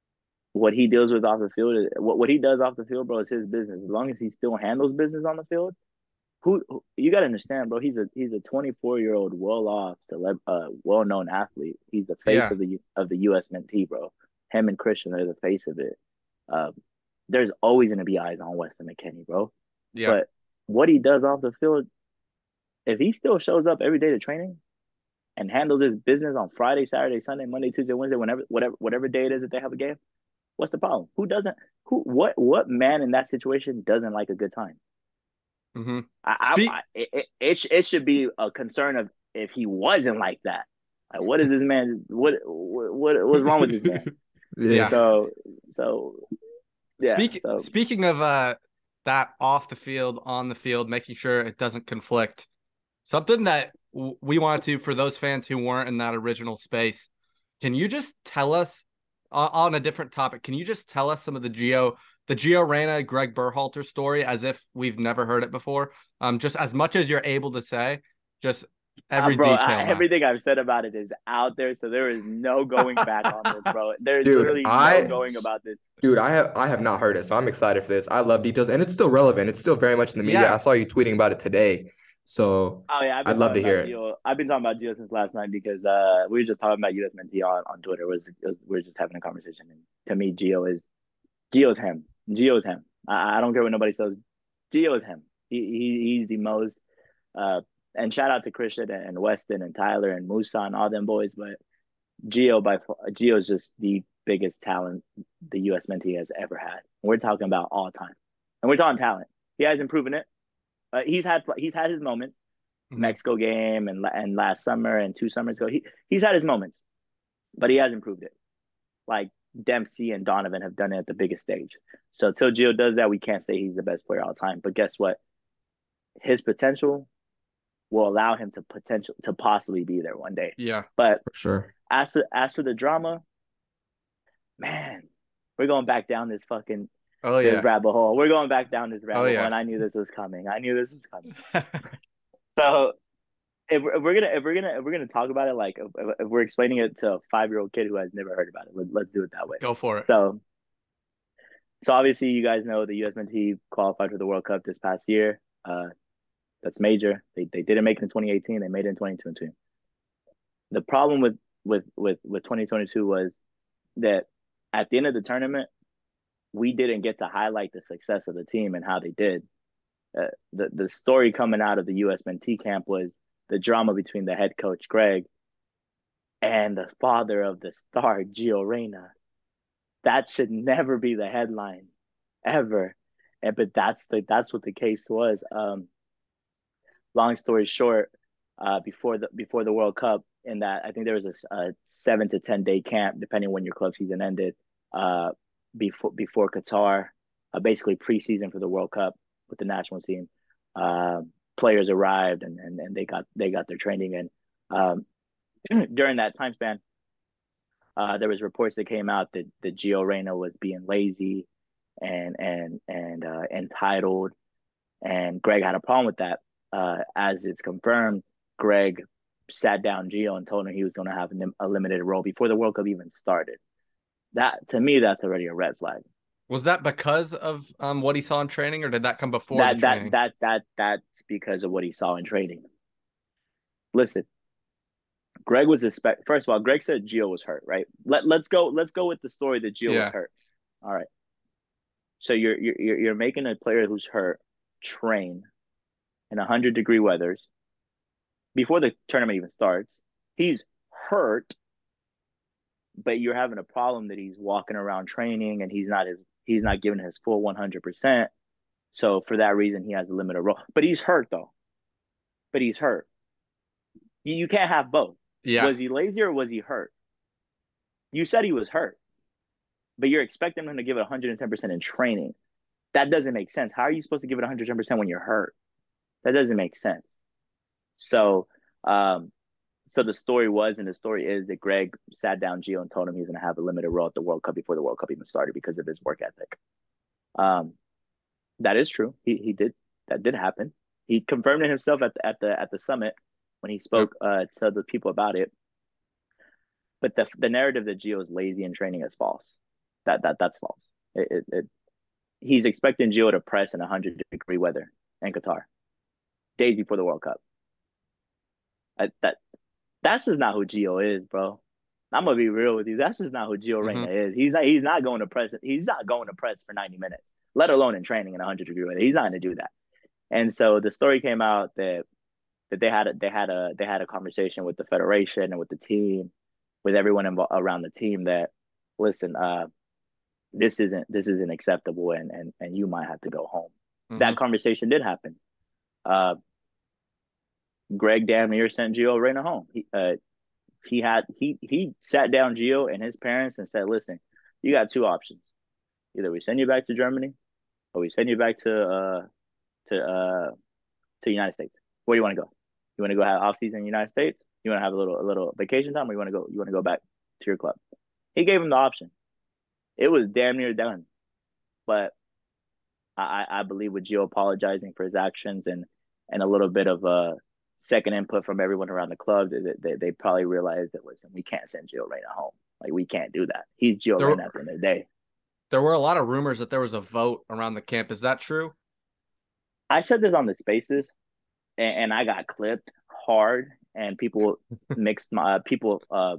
what he deals with off the field, is, what, what he does off the field, bro, is his business. As long as he still handles business on the field, who, who you got to understand, bro, he's a he's a twenty-four-year-old, well-off, celeb, uh, well-known athlete. He's the face Yeah. of the of the U S mentee, bro. Him and Christian are the face of it. Um, there's always going to be eyes on Weston McKennie, bro. Yeah. But what he does off the field, if he still shows up every day to training and handles his business on Friday, Saturday, Sunday, Monday, Tuesday, Wednesday, whenever, whatever, whatever day it is that they have a game, what's the problem? Who doesn't? Who? What? What man in that situation doesn't like a good time? Mm-hmm. I, Speak- I, I it, it, it should be a concern of if he wasn't like that. Like, what is this man? What, what, what what's wrong with this man? Yeah. So, so, yeah. Speak, so, speaking of uh, that off the field, on the field, making sure it doesn't conflict, something that w- we wanted to, for those fans who weren't in that original space, can you just tell us, uh, on a different topic, can you just tell us some of the Gio, the Gio Reyna, Greg Berhalter story as if we've never heard it before? Um, just as much as you're able to say, just every uh, bro, detail. I, everything I've said about it is out there, so there is no going back on this, bro. There's Dude, literally I- no going about this. Dude, I have I have not heard it, so I'm excited for this. I love details, and it's still relevant. It's still very much in the media. Yeah. I saw you tweeting about it today, so Oh yeah, I've been I'd love talking to hear about it. Gio. I've been talking about Gio since last night because uh, we were just talking about U S Mentee on, on Twitter. It was, it was we were just having a conversation, and to me, Gio is Gio's him. Gio's him. I, I don't care what nobody says. Gio is him. He, he he's the most. Uh, and shout out to Christian and Weston and Tyler and Musa and all them boys, but Gio by Gio is just the biggest talent the U S Mentee has ever had. We're talking about all time, and we're talking talent. He hasn't proven it. Uh, he's had he's had his moments. Mhm. Mexico game and and last summer and two summers ago. He he's had his moments, but he hasn't proved it. Like Dempsey and Donovan have done it at the biggest stage. So until Gio does that, we can't say he's the best player all time. But guess what? His potential will allow him to potential to possibly be there one day. Yeah. But For sure. as for as for the drama, man, we're going back down this fucking Oh this yeah. rabbit hole. We're going back down this rabbit Oh, yeah. hole, and I knew this was coming. I knew this was coming. So if we're, if we're gonna if we're gonna if we're gonna talk about it, like if, if we're explaining it to a five year old kid who has never heard about it, let, let's do it that way. Go for it. So, so obviously you guys know the U S Mentee qualified for the World Cup this past year. Uh, that's major. They they didn't make it in twenty eighteen. They made it in twenty twenty-two. The problem with with with with twenty twenty-two was that at the end of the tournament, we didn't get to highlight the success of the team and how they did. Uh, the the story coming out of the U S Mentee camp was the drama between the head coach Greg and the father of the star Gio Reyna. That should never be the headline, ever. And but that's the that's what the case was. Um, long story short, uh, before the before the World Cup, in that I think there was a, a seven to ten day camp, depending when your club season ended. Uh, before before Qatar, uh, basically preseason for the World Cup with the national team. Uh, players arrived and, and and they got they got their training in. Um, during that time span, uh, there was reports that came out that that Gio Reyna was being lazy and and and uh, entitled, and Greg had a problem with that. Uh, as it's confirmed, Greg sat down Gio and told him he was going to have a limited role before the World Cup even started. That, to me, that's already a red flag. Was that because of um what he saw in training, or did that come before that the that training? that that that's because of what he saw in training. Listen, Greg was expect. First of all, Greg said Gio was hurt, right? Let let's go. Let's go with the story that Gio Yeah. was hurt. All right. So you're you're you're making a player who's hurt train in a hundred degree weathers before the tournament even starts. He's hurt, but you're having a problem that he's walking around training and he's not his he's not giving his full one hundred percent. So for that reason, he has a limited role. But he's hurt though. But he's hurt. You, you can't have both. Yeah. Was he lazy or was he hurt? You said he was hurt, but you're expecting him to give it one hundred ten percent in training. That doesn't make sense. How are you supposed to give it one hundred ten percent when you're hurt? That doesn't make sense. So, um, so the story was, and the story is that Greg sat down Gio and told him he's going to have a limited role at the World Cup before the World Cup even started because of his work ethic. Um, That is true. He he did that did happen. He confirmed it himself at the at the at the summit when he spoke yep. uh, to the people about it. But the the narrative that Gio is lazy in training is false. That that that's false. It, it, it he's expecting Gio to press in one hundred degree weather in Qatar, days before the World Cup. I, that that's just not who Gio is, bro. I'm gonna be real with you. That's just not who Gio Reyna mm-hmm. is. He's not. He's not going to press. He's not going to press for ninety minutes, let alone in training in one hundred degree weather. He's not going to do that. And so the story came out that that they had a, they had a they had a conversation with the federation and with the team, with everyone involved around the team. That listen, uh, this isn't this isn't acceptable, and and and you might have to go home. Mm-hmm. That conversation did happen. Uh, Greg damn near sent Gio Reyna home. He, uh, he had he he sat down Gio and his parents and said, "Listen, you got two options. Either we send you back to Germany, or we send you back to uh to uh to the United States. Where do you want to go? You want to go have off season in the United States? You want to have a little a little vacation time, or you want to go you want to go back to your club?" He gave him the option. It was damn near done, but I I believe with Gio apologizing for his actions and and a little bit of a second input from everyone around the club, they, they, they probably realized that, listen, we can't send Gio Reyna home. Like, we can't do that. He's Gio Reyna at the end of the day. There were a lot of rumors that there was a vote around the camp. Is that true? I said this on the Spaces, and, and I got clipped hard, and people mixed my uh, people uh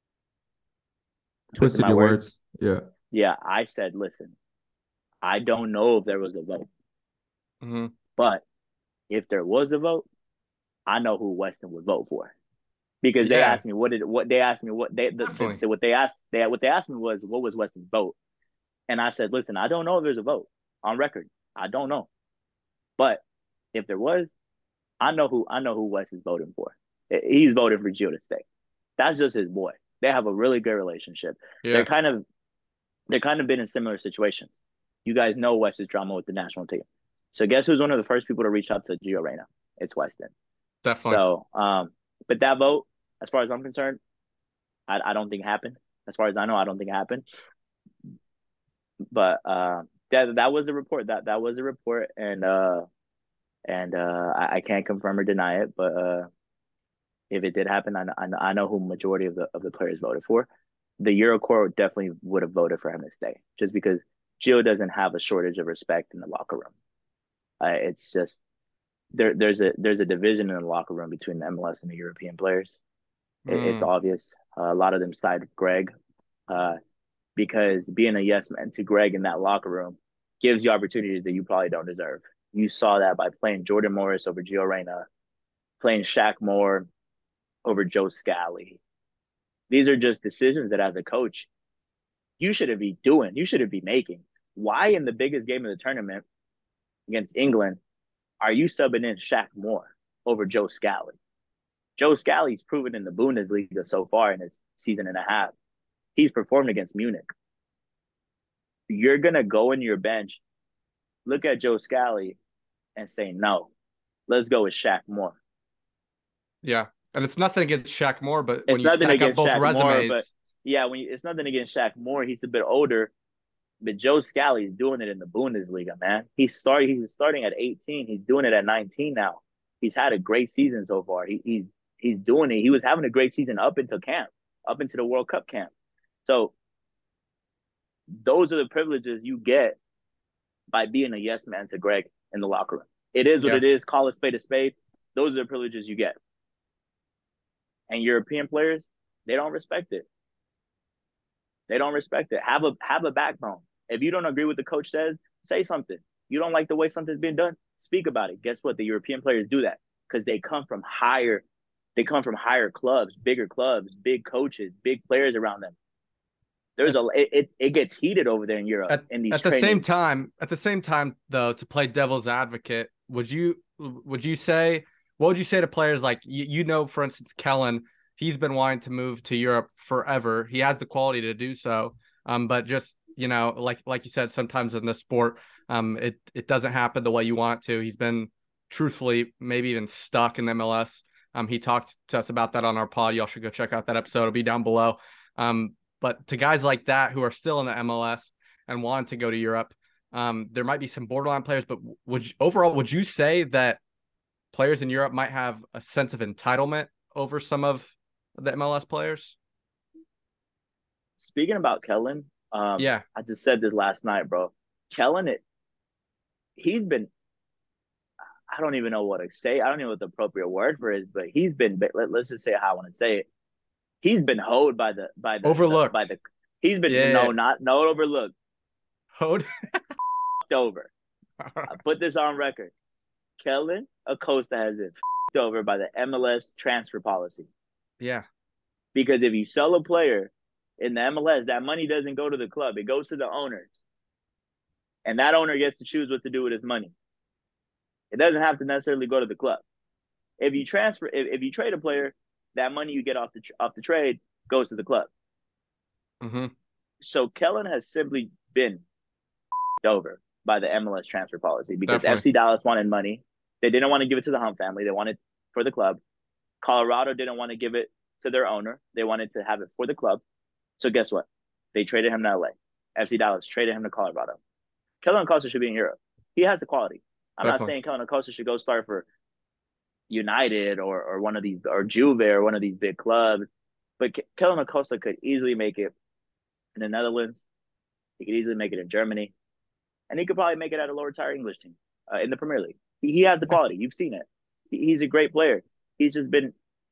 twisted my your words. words. Yeah. Yeah, I said, listen, I don't know if there was a vote, mm-hmm. but if there was a vote, I know who Weston would vote for, because they yeah. asked me what did what they asked me what they the, the, the, what they asked they what they asked me was what was Weston's vote, and I said, listen, I don't know if there's a vote on record. I don't know, but if there was, I know who I know who West is voting for. He's voting for Gio to stay. That's just his boy. They have a really good relationship. Yeah. They're kind of they're kind of been in similar situations. You guys know West's drama with the national team. So guess who's one of the first people to reach out to Gio Reyna? It's Weston. Definitely. So, um, but that vote, as far as I'm concerned, I, I don't think happened. As far as I know, I don't think it happened. But uh, that that was the report. That that was the report, and uh, and uh, I, I can't confirm or deny it. But uh, if it did happen, I, I I know who majority of the of the players voted for. The Eurocorps definitely would have voted for him to stay, just because Gio doesn't have a shortage of respect in the locker room. Uh, it's just. There, there's a there's a division in the locker room between the M L S and the European players. It, mm. It's obvious. Uh, a lot of them side with Greg, uh, because being a yes man to Greg in that locker room gives you opportunities that you probably don't deserve. You saw that by playing Jordan Morris over Gio Reyna, playing Shaq Moore over Joe Scally. These are just decisions that, as a coach, you shouldn't be doing. You shouldn't be making. Why, in the biggest game of the tournament against England, are you subbing in Shaq Moore over Joe Scally? Joe Scally's proven in the Bundesliga so far in his season and a half. He's performed against Munich. You're going to go in your bench, look at Joe Scally, and say, no, let's go with Shaq Moore. Yeah, and it's nothing against Shaq Moore, but when it's you stack up both Shaq resumes. Moore, but yeah, when you, it's nothing against Shaq Moore. He's a bit older. But Joe Scally is doing it in the Bundesliga, man. He started. He's starting at eighteen. He's doing it at nineteen now. He's had a great season so far. He, he's he's doing it. He was having a great season up until camp, up into the World Cup camp. So those are the privileges you get by being a yes man to Greg in the locker room. It is what yeah. it is. Call a spade a spade. Those are the privileges you get. And European players, they don't respect it. They don't respect it. Have a have a backbone. If you don't agree with the coach says, say something. You don't like the way something's being done, speak about it. Guess what? The European players do that because they come from higher, they come from higher clubs, bigger clubs, big coaches, big players around them. There's a it it, it gets heated over there in Europe. At, in these at the same time, at the same time, though, to play devil's advocate, would you would you say what would you say to players like you, you know, for instance, Kellen? He's been wanting to move to Europe forever. He has the quality to do so. Um, but just, you know, like like you said, sometimes in this sport, um, it it doesn't happen the way you want it to. He's been truthfully maybe even stuck in M L S. Um, he talked to us about that on our pod. Y'all should go check out that episode. It'll be down below. Um, but to guys like that who are still in the M L S and want to go to Europe, Um, there might be some borderline players, but would you, overall, would you say that players in Europe might have a sense of entitlement over some of the M L S players? Speaking about Kellen, um, Yeah. I just said this last night, bro. Kellen, it, he's been, I don't even know what to say. I don't know what the appropriate word for it is, but he's been, let, let's just say how I want to say it. He's been hoed by the, by the, Overlooked. The, by the, he's been, Yeah. no, not, no overlooked. Hoed. Over. I put this on record. Kellen Acosta has been over by the M L S transfer policy. Yeah. Because if you sell a player in the M L S, that money doesn't go to the club. It goes to the owners. And that owner gets to choose what to do with his money. It doesn't have to necessarily go to the club. If you transfer, if, if you trade a player, that money you get off the off the trade goes to the club. Mm-hmm. So Kellen has simply been over by the M L S transfer policy because Definitely. F C Dallas wanted money. They didn't want to give it to the Hunt family. They wanted for the club. Colorado didn't want to give it to their owner. They wanted to have it for the club. So guess what? They traded him to L A. F C Dallas traded him to Colorado. Kellen Acosta should be in Europe. He has the quality. I'm Definitely. not saying Kellen Acosta should go start for United or or one of these or Juve or one of these big clubs, but K- Kellen Acosta could easily make it in the Netherlands. He could easily make it in Germany, and he could probably make it at a lower tier English team uh, in the Premier League. He, he has the quality. You've seen it. He, he's a great player. He's just been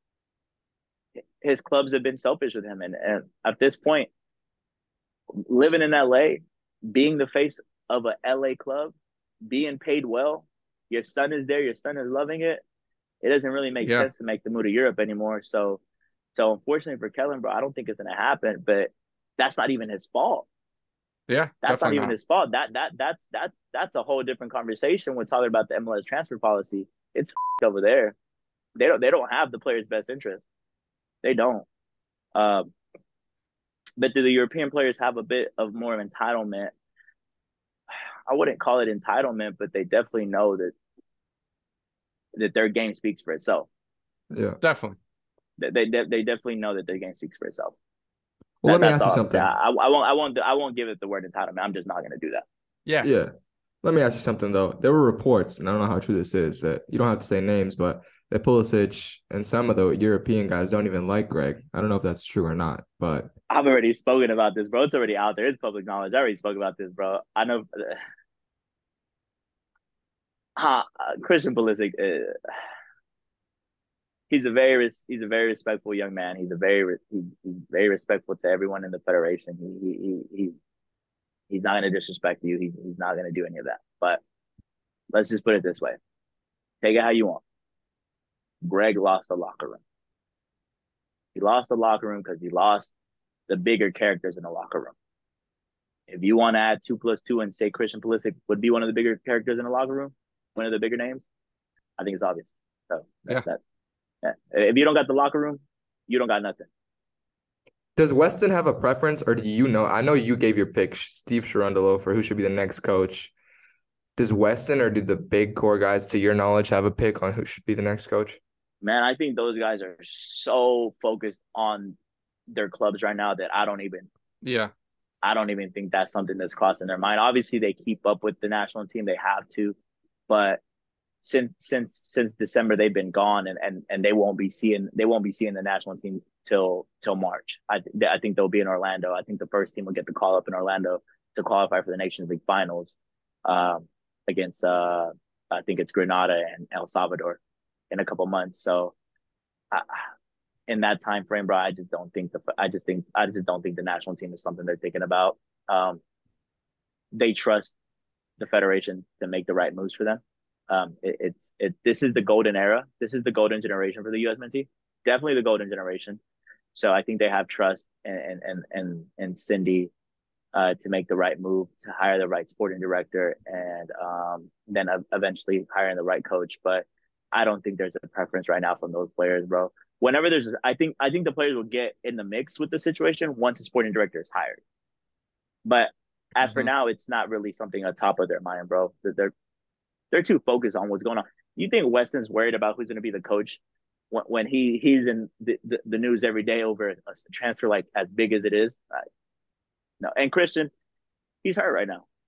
his clubs have been selfish with him, and, and at this point, living in L A, being the face of a L A club, being paid well, your son is there, your son is loving it. It doesn't really make Yeah. sense to make the move to Europe anymore. So, so unfortunately for Kellen, bro, I don't think it's gonna happen. But that's not even his fault. Yeah. That's not definitely even his fault. That that that's that's that's a whole different conversation when talking about the M L S transfer policy. It's over there. They don't they don't have the player's best interest. They don't. Um, but do the European players have a bit of more entitlement? I wouldn't call it entitlement, but they definitely know that that their game speaks for itself. Yeah. Definitely. They they, they definitely know that their game speaks for itself. Well, That, let me that's ask you all I'm saying. something. I, I won't I won't I won't give it the word entitlement. I'm just not going to do that. Yeah. Yeah. Let me ask you something, though. There were reports, and I don't know how true this is, that you don't have to say names, but that Pulisic and some of the European guys don't even like Greg. I don't know if that's true or not, but I've already spoken about this, bro. It's already out there. It's public knowledge. I already spoke about this, bro. I know. Uh, Christian Pulisic, uh, he's a very he's a very respectful young man. He's a very he, he's very respectful to everyone in the federation. He he he, he he's not going to disrespect you. He, he's not going to do any of that. But let's just put it this way: take it how you want. Greg lost the locker room. He lost the locker room because he lost the bigger characters in the locker room. If you want to add two plus two and say Christian Pulisic would be one of the bigger characters in the locker room, one of the bigger names, I think it's obvious. So that's Yeah. that. Yeah. If you don't got the locker room, you don't got nothing. does Weston have a preference, or do you know? I know you gave your pick, Steve Cherundolo, for who should be the next coach. Does Weston or do the big core guys, to your knowledge, have a pick on who should be the next coach? Man, I think those guys are so focused on their clubs right now that I don't even Yeah. I don't even think that's something that's crossing their mind. Obviously, they keep up with the national team; they have to, but since since since December they've been gone, and, and, and they won't be seeing they won't be seeing the national team till till March. I I think they'll be in Orlando. I think the first team will get the call up in Orlando to qualify for the Nations League finals um, against uh, I think it's Grenada and El Salvador in a couple months. So. I, in that time frame, bro, I just don't think the I just think I just don't think the national team is something they're thinking about. Um, they trust the federation to make the right moves for them. Um, it, it's it. This is the golden era. This is the golden generation for the U S men's team. Definitely the golden generation. So I think they have trust and and and and Cindy uh, to make the right move, to hire the right sporting director, and um, then eventually hiring the right coach. But I don't think there's a preference right now from those players, bro. Whenever there's, I think, I think the players will get in the mix with the situation once the sporting director is hired. But as mm-hmm. for now, it's not really something on top of their mind, bro. They're they're too focused on what's going on. You think Weston's worried about who's going to be the coach when, when he he's in the, the, the news every day over a transfer like as big as it is? Uh, no, and Christian, he's hurt right now.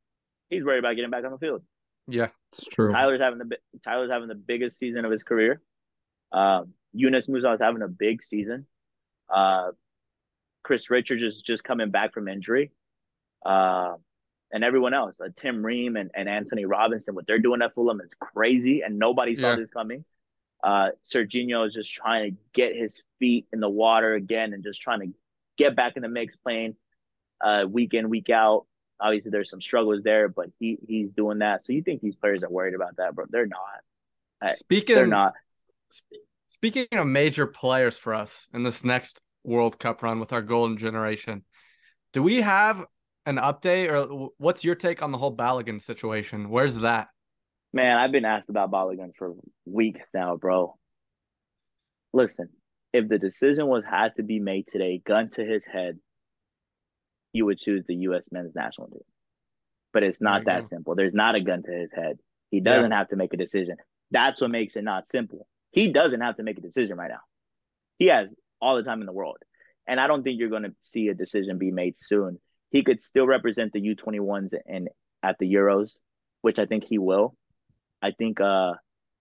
He's worried about getting back on the field. Yeah, it's true. Tyler's having the Tyler's having the biggest season of his career. Um, Yunus Musa is having a big season. Uh, Chris Richards is just coming back from injury. Uh, and everyone else, uh, Tim Ream and, and Anthony Robinson, what they're doing at Fulham is crazy, and nobody saw Yeah. this coming. Uh, Serginho is just trying to get his feet in the water again and just trying to get back in the mix, playing uh, week in, week out. Obviously, there's some struggles there, but he he's doing that. So you think these players are worried about that, bro? They're not. Speaking, they're not. Speaking of major players for us in this next World Cup run with our golden generation, do we have an update, or what's your take on the whole Balogun situation? Where's that? Man, I've been asked about Balogun for weeks now, bro. Listen, if the decision was had to be made today, gun to his head, you would choose the U S men's national team. But it's not that go. simple. There's not a gun to his head. He doesn't yeah. have to make a decision. That's what makes it not simple. He doesn't have to make a decision right now. He has all the time in the world. And I don't think you're going to see a decision be made soon. He could still represent the U twenty-ones in, at the Euros, which I think he will. I think, uh,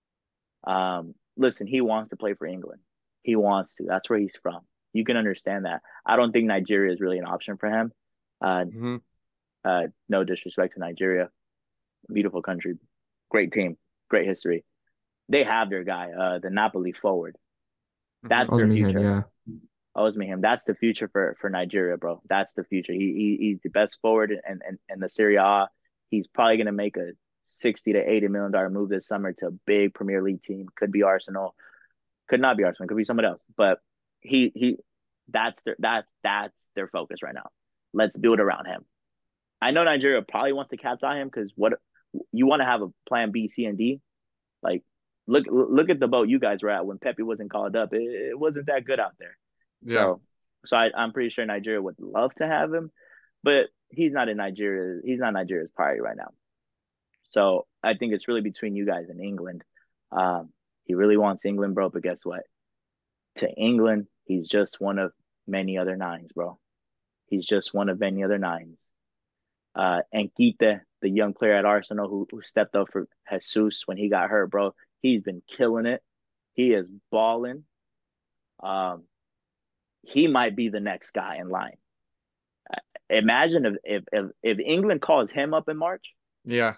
um, listen, he wants to play for England. He wants to. That's where he's from. You can understand that. I don't think Nigeria is really an option for him. Uh, mm-hmm. uh, no disrespect to Nigeria. Beautiful country. Great team. Great history. They have their guy, uh, the Napoli forward. That's their future. Yeah. Osimhen, that's the future for, for Nigeria, bro. That's the future. He, he he's the best forward in, in, in the Serie A. He's probably going to make a sixty to eighty million dollar move this summer to a big Premier League team. Could be Arsenal. Could not be Arsenal. Could be someone else. But he he that's their that's that's their focus right now. Let's build around him. I know Nigeria probably wants to captain him because what you want to have a plan B, C, and D. Like look look at the boat you guys were at when Pepe wasn't called up. It, it wasn't that good out there. Yeah. So so I, I'm pretty sure Nigeria would love to have him, but he's not in Nigeria. He's not Nigeria's priority right now. So I think it's really between you guys and England. Um, he really wants England, bro. But guess what? To England, he's just one of many other nines, bro. He's just one of many other nines. Uh, Nketiah, the young player at Arsenal who, who stepped up for Jesus when he got hurt, bro. He's been killing it. He is balling. Um, he might be the next guy in line. Uh, imagine if, if if if England calls him up in March. Yeah.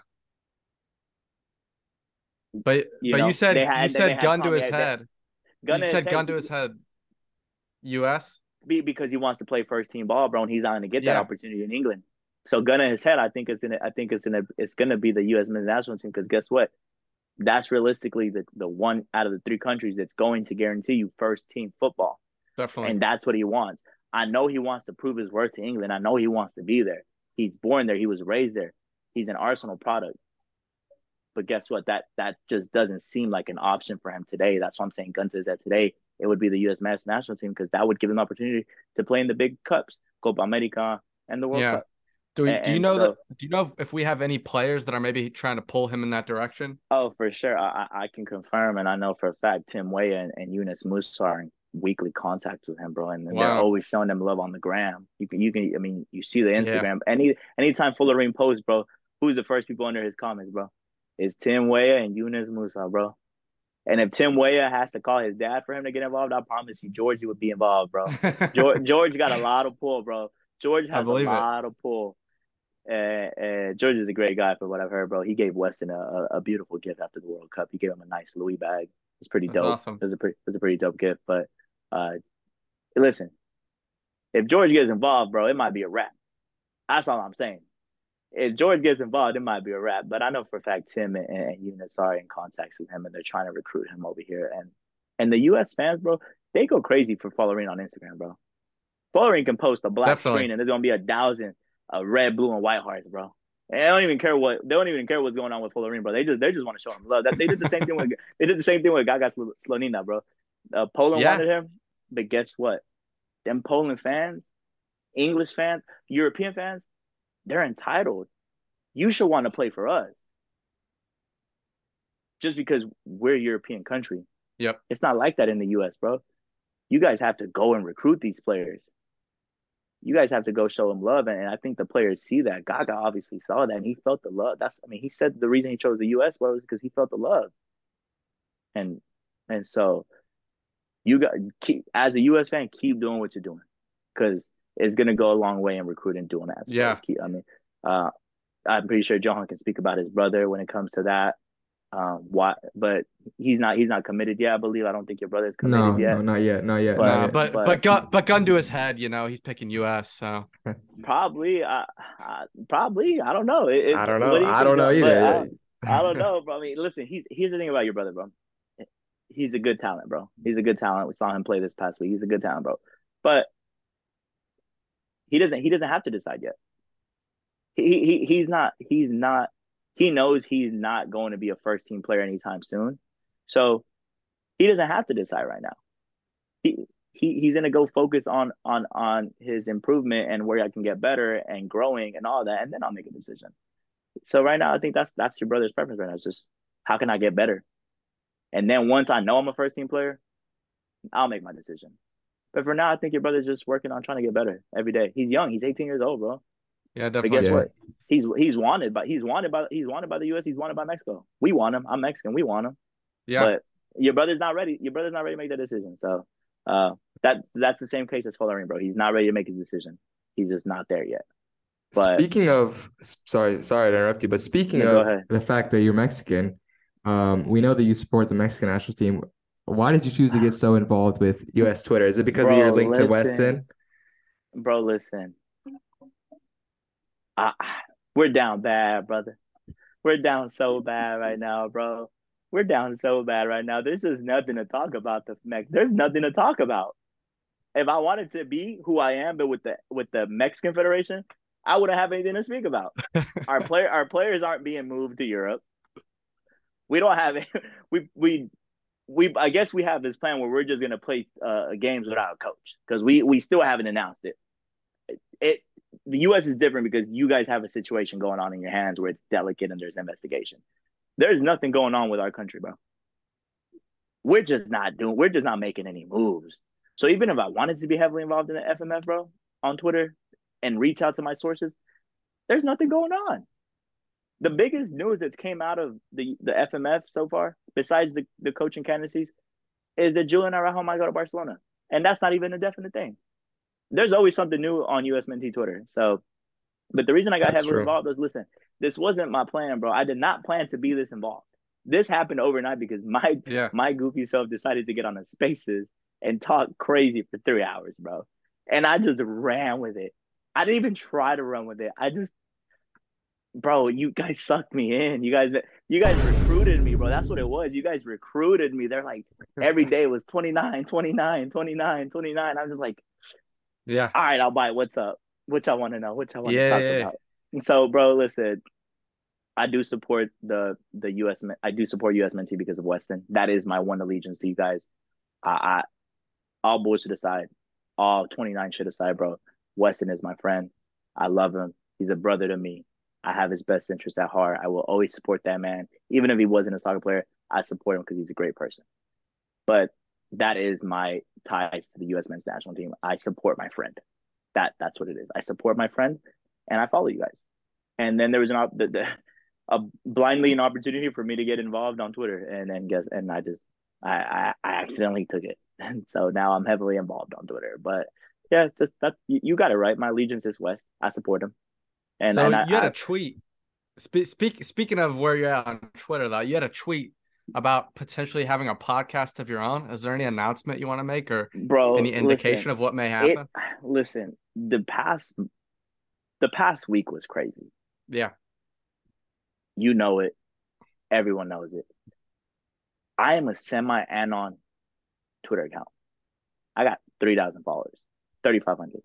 But you but know, you said had, you said gun to his head. Gun you said gun to his head. U S Be because he wants to play first team ball, bro, and he's not going to get yeah. that opportunity in England. So gun in his head, I think it's in. I think it's in. A, it's going to be the U S men's national team because guess what? That's realistically the the one out of the three countries that's going to guarantee you first team football. Definitely, and that's what he wants. I know he wants to prove his worth to England. I know he wants to be there. He's born there. He was raised there. He's an Arsenal product. But guess what? That that just doesn't seem like an option for him today. That's why I'm saying gun to his head today. It would be the U S men's national team because that would give him an opportunity to play in the big cups, Copa America and the World yeah. Cup. Do we, and, do you know so, that? Do you know if we have any players that are maybe trying to pull him in that direction? Oh, for sure. I, I can confirm, and I know for a fact Tim Weah and, and Yunus Musa are in weekly contact with him, bro, and, and wow. they're always showing him love on the gram. You can, you can. I mean, you see the Instagram. Yeah. Any anytime Fullerene posts, bro, who's the first people under his comments, bro? It's Tim Weah and Yunus Musa, bro. And if Tim Weah has to call his dad for him to get involved, I promise you, George would be involved, bro. George, George got a lot of pull, bro. George has a lot it. of pull. And, and George is a great guy for what I've heard, bro. He gave Weston a, a beautiful gift after the World Cup. He gave him a nice Louis bag. It's pretty That's dope. Awesome. It was a pretty, it was a pretty dope gift. But uh, listen, if George gets involved, bro, it might be a wrap. That's all I'm saying. If George gets involved, it might be a wrap. But I know for a fact Tim and, and Yunus are in contact with him, and they're trying to recruit him over here. And and the U S fans, bro, they go crazy for Fullerene on Instagram, bro. Fullerene can post a black Definitely. screen, and there's gonna be a thousand uh, red, blue, and white hearts, bro. And they don't even care what they don't even care what's going on with Fullerene, bro. They just they just want to show him love. That they did the same thing with they did the same thing with Gaga Slonina, bro. Uh, Poland yeah. wanted him, but guess what? Them Poland fans, English fans, European fans, they're entitled. You should want to play for us. Just because we're a European country. Yep. It's not like that in the U S, bro. You guys have to go and recruit these players. you guys have to go show him love. And, and I think the players see that. Gaga obviously saw that, and he felt the love. That's, I mean, he said the reason he chose the U S was because he felt the love. And and so you got keep as a U S fan, keep doing what you're doing, because it's gonna go a long way in recruiting doing that. So Yeah. keep, I mean, uh, I'm pretty sure Johan can speak about his brother when it comes to that. Um, why? But he's not he's not committed yet. I believe. I don't think your brother's committed No, yet. no, not yet, not yet, But- not Nah, yet. but but- but gun but gun to his head, you know, he's picking U S. So Probably, uh, uh, probably. I don't know. It, it, I don't what know. do you I think, don't know John? But either. I, I don't know, bro. I mean, listen. He's here's the thing about your brother, bro. He's a good talent, bro. He's a good talent. We saw him play this past week. He's a good talent, bro. But he doesn't. He doesn't have to decide yet. He he he's not. He's not. He knows he's not going to be a first team player anytime soon. So he doesn't have to decide right now. He he he's gonna go focus on on on his improvement and where I can get better and growing and all that, and then I'll make a decision. So right now, I think that's that's your brother's preference right now. It's just how can I get better, and then once I know I'm a first team player, I'll make my decision. But for now, I think your brother's just working on trying to get better every day. He's young. He's eighteen years old, bro. yeah, But definitely. guess Yeah. what? He's he's wanted by he's wanted by he's wanted by the U S. He's wanted by Mexico. We want him. I'm Mexican. We want him. Yeah. But your brother's not ready. Your brother's not ready to make that decision. So uh, that that's the same case as Folarin, bro. He's not ready to make his decision. He's just not there yet. But Speaking of, sorry, sorry to interrupt you, but speaking No, go of ahead. the fact that you're Mexican, um, we know that you support the Mexican national team. Why did you choose to get so involved with U S Twitter? Is it because of Bro, your link to listen. Weston? bro, listen, I, we're down bad, brother. We're down so bad right now, bro. We're down so bad right now. There's just nothing to talk about. The Mex. There's nothing to talk about. If I wanted to be who I am, but with the with the Mexican Federation, I wouldn't have anything to speak about. Our player, our players aren't being moved to Europe. We don't have it. We we we. I guess we have this plan where we're just gonna play uh, games without a coach because we we still haven't announced it. It, it the U S is different because you guys have a situation going on in your hands where it's delicate and there's investigation. There's nothing going on with our country, bro. We're just not doing. We're just not making any moves. So even if I wanted to be heavily involved in the F M F, bro, on Twitter and reach out to my sources, there's nothing going on. The biggest news that's came out of the, the F M F so far, besides the, the coaching candidacies, is that Julian Araujo might go to Barcelona. And that's not even a definite thing. There's always something new on U S Mentee Twitter. So, but the reason I got That's heavily true. involved was, listen, this wasn't my plan, bro. I did not plan to be this involved. This happened overnight because my Yeah. my goofy self decided to get on the spaces and talk crazy for three hours, bro. And I just ran with it. I didn't even try to run with it. I just, bro, you guys sucked me in. You guys, you guys recruited me, bro. That's what it was. You guys recruited me. They're like, every day was twenty-nine, twenty-nine, twenty-nine, twenty-nine. I'm just like, Yeah. all right, I'll buy it. What's up? Which I want to know. Which I want to Yeah, talk yeah, yeah. about. And so, bro, listen, I do support the the U S. Men- I do support U S Mentee because of Weston. That is my one allegiance to you guys. I, I all bullshit aside, all twenty-nine shit aside, bro. Weston is my friend. I love him. He's a brother to me. I have his best interest at heart. I will always support that man. Even if he wasn't a soccer player, I support him because he's a great person. But that is my ties to the U S men's national team. I support my friend. That that's what it is. I support my friend, and I follow you guys. And then there was an op- the, the, a blindly an opportunity for me to get involved on Twitter, and then guess and I just I, I I accidentally took it, and so now I'm heavily involved on Twitter. But yeah, that's that's you, you got it right. My allegiance is West. I support him. And so and I, you had I, a tweet. Spe- speak speaking of where you're at on Twitter, though, you had a tweet about potentially having a podcast of your own. Is there any announcement you want to make or bro, any indication listen, of what may it happen? listen. The past the past week was crazy. Yeah. You know it. Everyone knows it. I am a semi-anon Twitter account. I got three thousand followers, thirty-five hundred.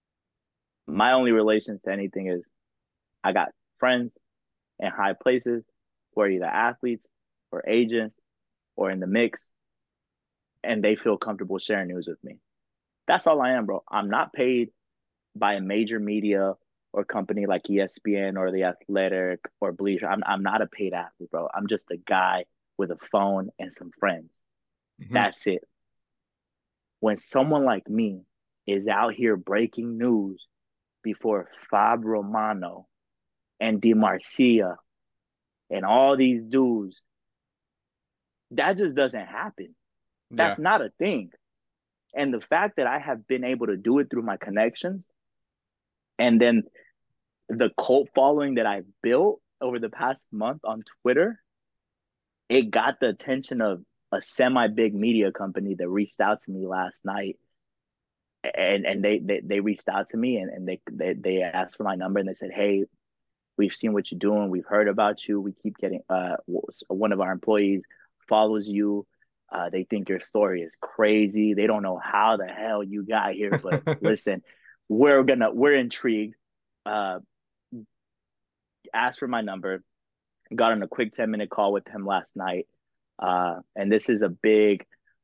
My only relations to anything is I got friends in high places who are either athletes or agents or in the mix, and they feel comfortable sharing news with me. That's all I am, bro. I'm not paid by a major media or company like E S P N or The Athletic or Bleacher. I'm I'm not a paid athlete, bro. I'm just a guy with a phone and some friends. Mhm. That's it. When someone like me is out here breaking news before Fab Romano and Di Marcia and all these dudes. That just doesn't happen. That's Yeah. not a thing. And the fact that I have been able to do it through my connections and then the cult following that I've built over the past month on Twitter, it got the attention of a semi-big media company that reached out to me last night. And and they they, they reached out to me and, and they, they they asked for my number and they said, hey, we've seen what you're doing. We've heard about you. We keep getting uh one of our employees follows you. Uh, they think your story is crazy. They don't know how the hell you got here, but listen, we're gonna we're intrigued. Uh, asked for my number. Got on a quick ten minute call with him last night. Uh, and this is a big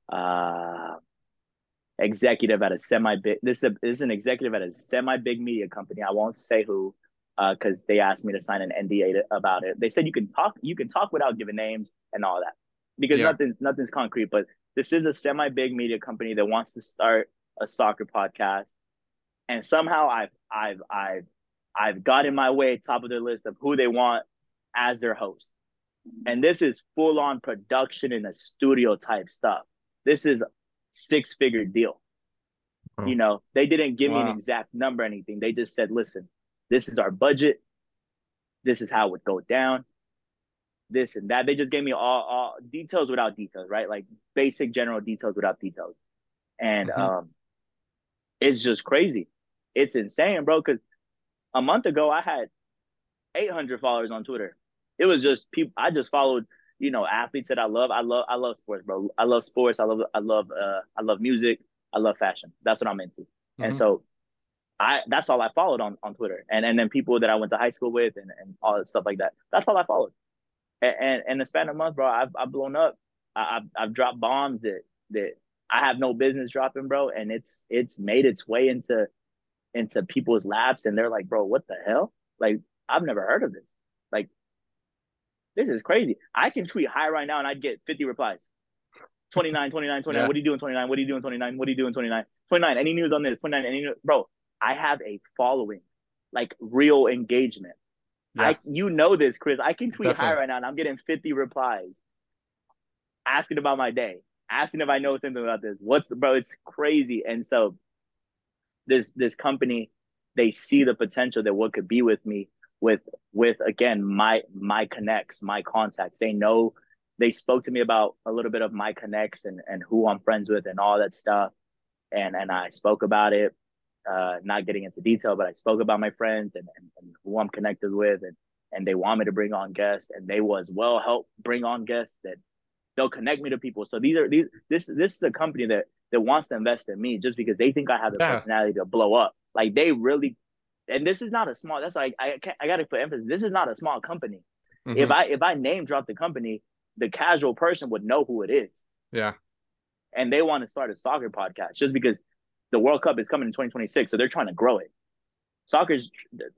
uh, executive at a semi big. This is, a, this is an executive at a semi big media company. I won't say who, because uh, they asked me to sign an N D A to, about it. They said you can talk, you can talk without giving names and all that, because yeah. nothing's nothing's concrete. But this is a semi big media company that wants to start a soccer podcast, and somehow I've I've I've I've got in my way top of their list of who they want as their host. And this is full on production in a studio type stuff. This is six figure deal. Oh. You know, they didn't give wow. me an exact number or anything. They just said, listen, this is our budget. This is how it would go down. This and that. They just gave me all, all details without details, right? Like basic general details without details. And mm-hmm. um, it's just crazy. It's insane, bro. Because a month ago, I had eight hundred followers on Twitter. It was just people. I just followed, you know, athletes that I love. I love, I love sports, bro. I love sports. I love, I love, uh, I love music. I love fashion. That's what I'm into. Mm-hmm. And so, I that's all I followed on, on Twitter. And and then people that I went to high school with and, and all that stuff like that. That's all I followed. And and in the span of a month, bro, I've I've blown up. I, I've I've dropped bombs that that I have no business dropping, bro. And it's it's made its way into into people's laps, and they're like, bro, what the hell? Like, I've never heard of this. Like, this is crazy. I can tweet hi right now and I'd get fifty replies. twenty-nine, twenty-nine, twenty-nine. Yeah. What are you doing, twenty-nine? What are you doing, twenty-nine? What are you doing, twenty-nine? twenty-nine. Any news on this? twenty-nine. Any news? Bro, I have a following, like real engagement. Yeah. I, you know this, Chris. I can tweet Definitely. hi right now and I'm getting fifty replies asking about my day, asking if I know something about this. What's the, bro, it's crazy. And so this, this company, they see the potential that what could be with me. with with again my my connects, my contacts. They know, they spoke to me about a little bit of my connects and and who I'm friends with and all that stuff, and and I spoke about it, uh not getting into detail, but I spoke about my friends and, and, and who I'm connected with, and and they want me to bring on guests, and they will as well help bring on guests that they'll connect me to people. So these are these this this is a company that that wants to invest in me just because they think I have the yeah. personality to blow up. Like, they really. And this is not a small. That's why I I, I got to put emphasis. This is not a small company. Mm-hmm. If I if I name drop the company, the casual person would know who it is. Yeah. And they want to start a soccer podcast just because the World Cup is coming in twenty twenty-six, so they're trying to grow it. Soccer's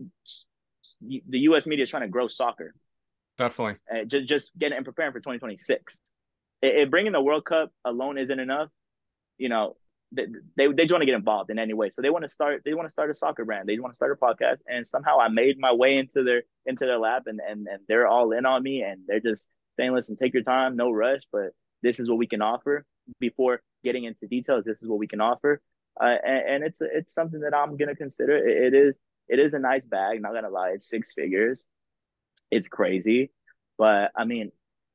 the U S media is trying to grow soccer. Definitely. Uh, just just getting and preparing for twenty twenty-six. It, it, bringing the World Cup alone isn't enough. You know. They, they they just want to get involved in any way, so they want to start they want to start a soccer brand. They want to start a podcast, and somehow I made my way into their into their lab, and and and they're all in on me, and they're just saying, "Listen, take your time, no rush, but this is what we can offer." Before getting into details, this is what we can offer, uh, and, and it's it's something that I'm gonna consider. It, it is it is a nice bag, not gonna lie. It's six figures, it's crazy, but I mean,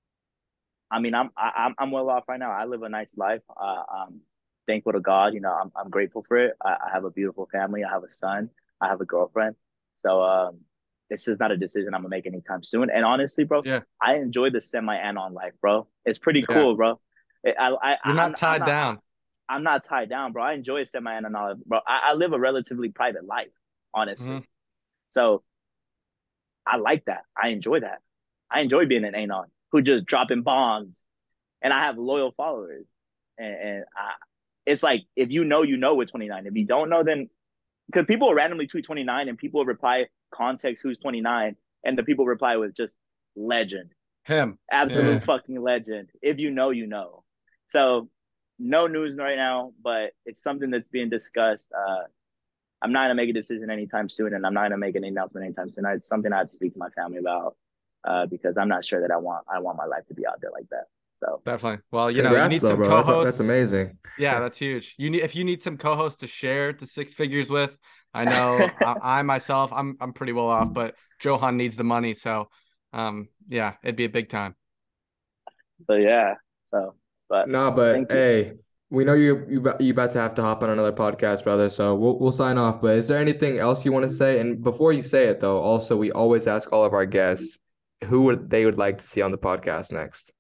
I mean, I'm I, I'm well off right now. I live a nice life. Uh, um. Thankful to God, you know, I'm I'm grateful for it. I, I have a beautiful family. I have a son. I have a girlfriend. So um, this is not a decision I'm gonna make anytime soon. And honestly, bro, yeah. I enjoy the semi-anon life, bro. It's pretty yeah. cool, bro. I, I, You're not I'm, tied I'm not, down. I'm not tied down, bro. I enjoy semi-anon life, bro. I, I live a relatively private life, honestly. Mm-hmm. So I like that. I enjoy that. I enjoy being an anon who just dropping bombs, and I have loyal followers, and, and I. It's like, if you know, you know with twenty-nine. If you don't know, then because people will randomly tweet twenty-nine and people will reply context who's twenty-nine, and the people reply with just legend. Him. Absolute yeah. fucking legend. If you know, you know. So no news right now, but it's something that's being discussed. Uh, I'm not gonna make a decision anytime soon, and I'm not gonna make an announcement anytime soon. It's something I have to speak to my family about uh, because I'm not sure that I want I want my life to be out there like that. So definitely. Well, you Congrats, know, you need though, some bro. co-hosts. That's, that's amazing. Yeah, that's huge. You need if you need some co-hosts to share the six figures with. I know I, I myself, I'm I'm pretty well off, but Johan needs the money, so um, yeah, it'd be a big time. But yeah, so but No, but thank you. hey, we know you you about- you about to have to hop on another podcast, brother. So we'll we'll sign off. But is there anything else you want to say? And before you say it, though, also we always ask all of our guests who would they would like to see on the podcast next.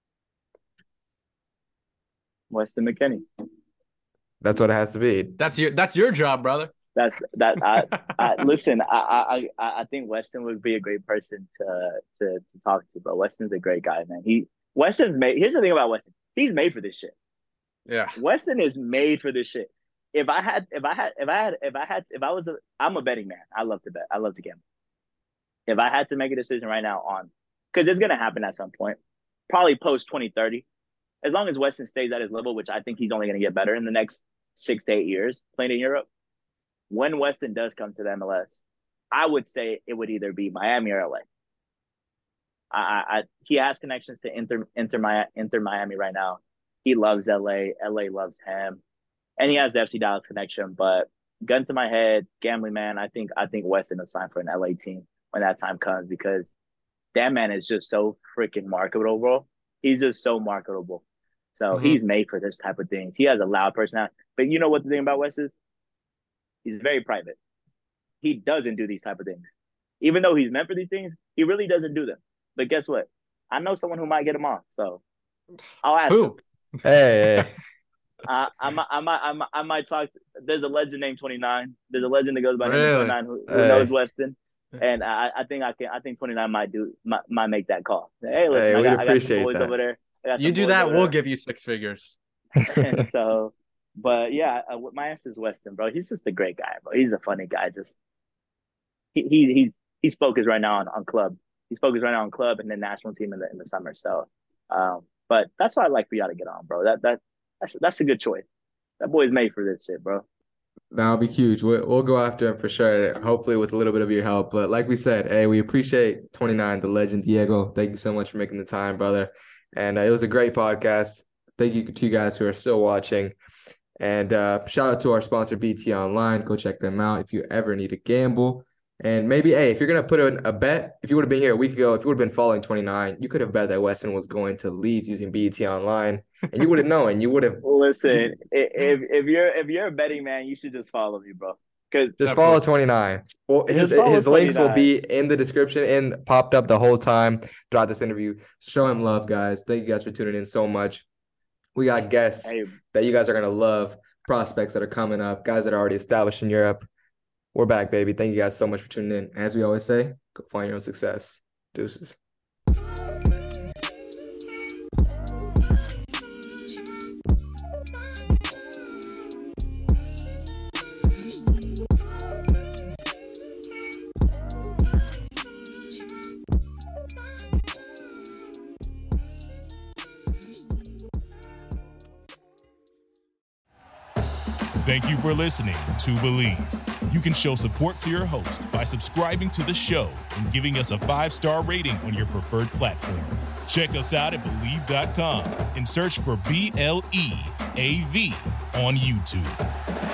Weston McKennie. That's what it has to be. That's your that's your job, brother. That's that. I, I listen. I, I I think Weston would be a great person to to to talk to, bro. Weston's a great guy, man. He Weston's made. Here's the thing about Weston. He's made for this shit. Yeah. Weston is made for this shit. If I had, if I had, if I had, if I had, if I was a, I'm a betting man. I love to bet. I love to gamble. If I had to make a decision right now on, because it's gonna happen at some point, probably post twenty thirty. As long as Weston stays at his level, which I think he's only gonna get better in the next six to eight years playing in Europe. When Weston does come to the M L S, I would say it would either be Miami or L A. I, I he has connections to Inter Inter Miami, Inter Miami right now. He loves L A. L A loves him, and he has the F C Dallas connection. But gun to my head, gambling man, I think I think Weston is signed for an L A team when that time comes because that man is just so freaking marketable, bro. He's just so marketable. So mm-hmm. he's made for this type of things. He has a loud personality. But you know what the thing about Wes is? He's very private. He doesn't do these type of things. Even though he's meant for these things, he really doesn't do them. But guess what? I know someone who might get him on. So I'll ask who? him. Hey, hey. Uh, I might, I might, I might, I might talk. To, there's a legend named twenty-nine. There's a legend that goes by really? name twenty-nine who, who hey. knows Weston, and I, I think I can. I think twenty-nine might do might, might make that call. Hey, listen, hey, I, we'd got, appreciate I got some boys that. over there. You do that, we'll give you six figures. And so, but yeah, uh, my answer is Weston, bro. He's just a great guy, bro. He's a funny guy. Just he, he he's he's focused right now on, on club. He's focused right now on club and the national team in the in the summer. So, um, but that's why I'd like for y'all to get on, bro. That that that's that's a good choice. That boy's made for this shit, bro. That'll be huge. We'll, we'll go after him for sure, hopefully with a little bit of your help. But like we said, hey, we appreciate twenty-nine, the legend, Diego. Thank you so much for making the time, brother. And uh, it was a great podcast. Thank you to you guys who are still watching. And uh, shout out to our sponsor, B T Online. Go check them out if you ever need to gamble. And maybe, hey, if you're going to put in a bet, if you would have been here a week ago, if you would have been following twenty-nine, you could have bet that Weston was going to Leeds using B T Online. And you would have known. You would have. Listen, if if you're if you're a betting man, you should just follow me, bro. Because just follow twenty-nine. Well, his his links will be in the description and popped up the whole time throughout this interview. Show him love, guys. Thank you guys for tuning in so much. We got guests hey. that you guys are gonna love, prospects that are coming up, guys that are already established in Europe. We're back, baby. Thank you guys so much for tuning in. As we always say, go find your own success. Deuces. Thank you for listening to Believe. You can show support to your host by subscribing to the show and giving us a five-star rating on your preferred platform. Check us out at Believe dot com and search for B L E A V on YouTube.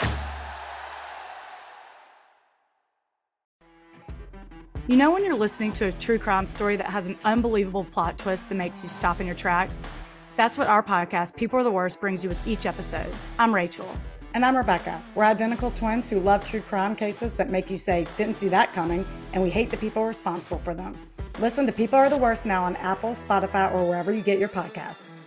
You know when you're listening to a true crime story that has an unbelievable plot twist that makes you stop in your tracks? That's what our podcast, People Are the Worst, brings you with each episode. I'm Rachel. And I'm Rebecca. We're identical twins who love true crime cases that make you say, didn't see that coming, and we hate the people responsible for them. Listen to People Are the Worst now on Apple, Spotify, or wherever you get your podcasts.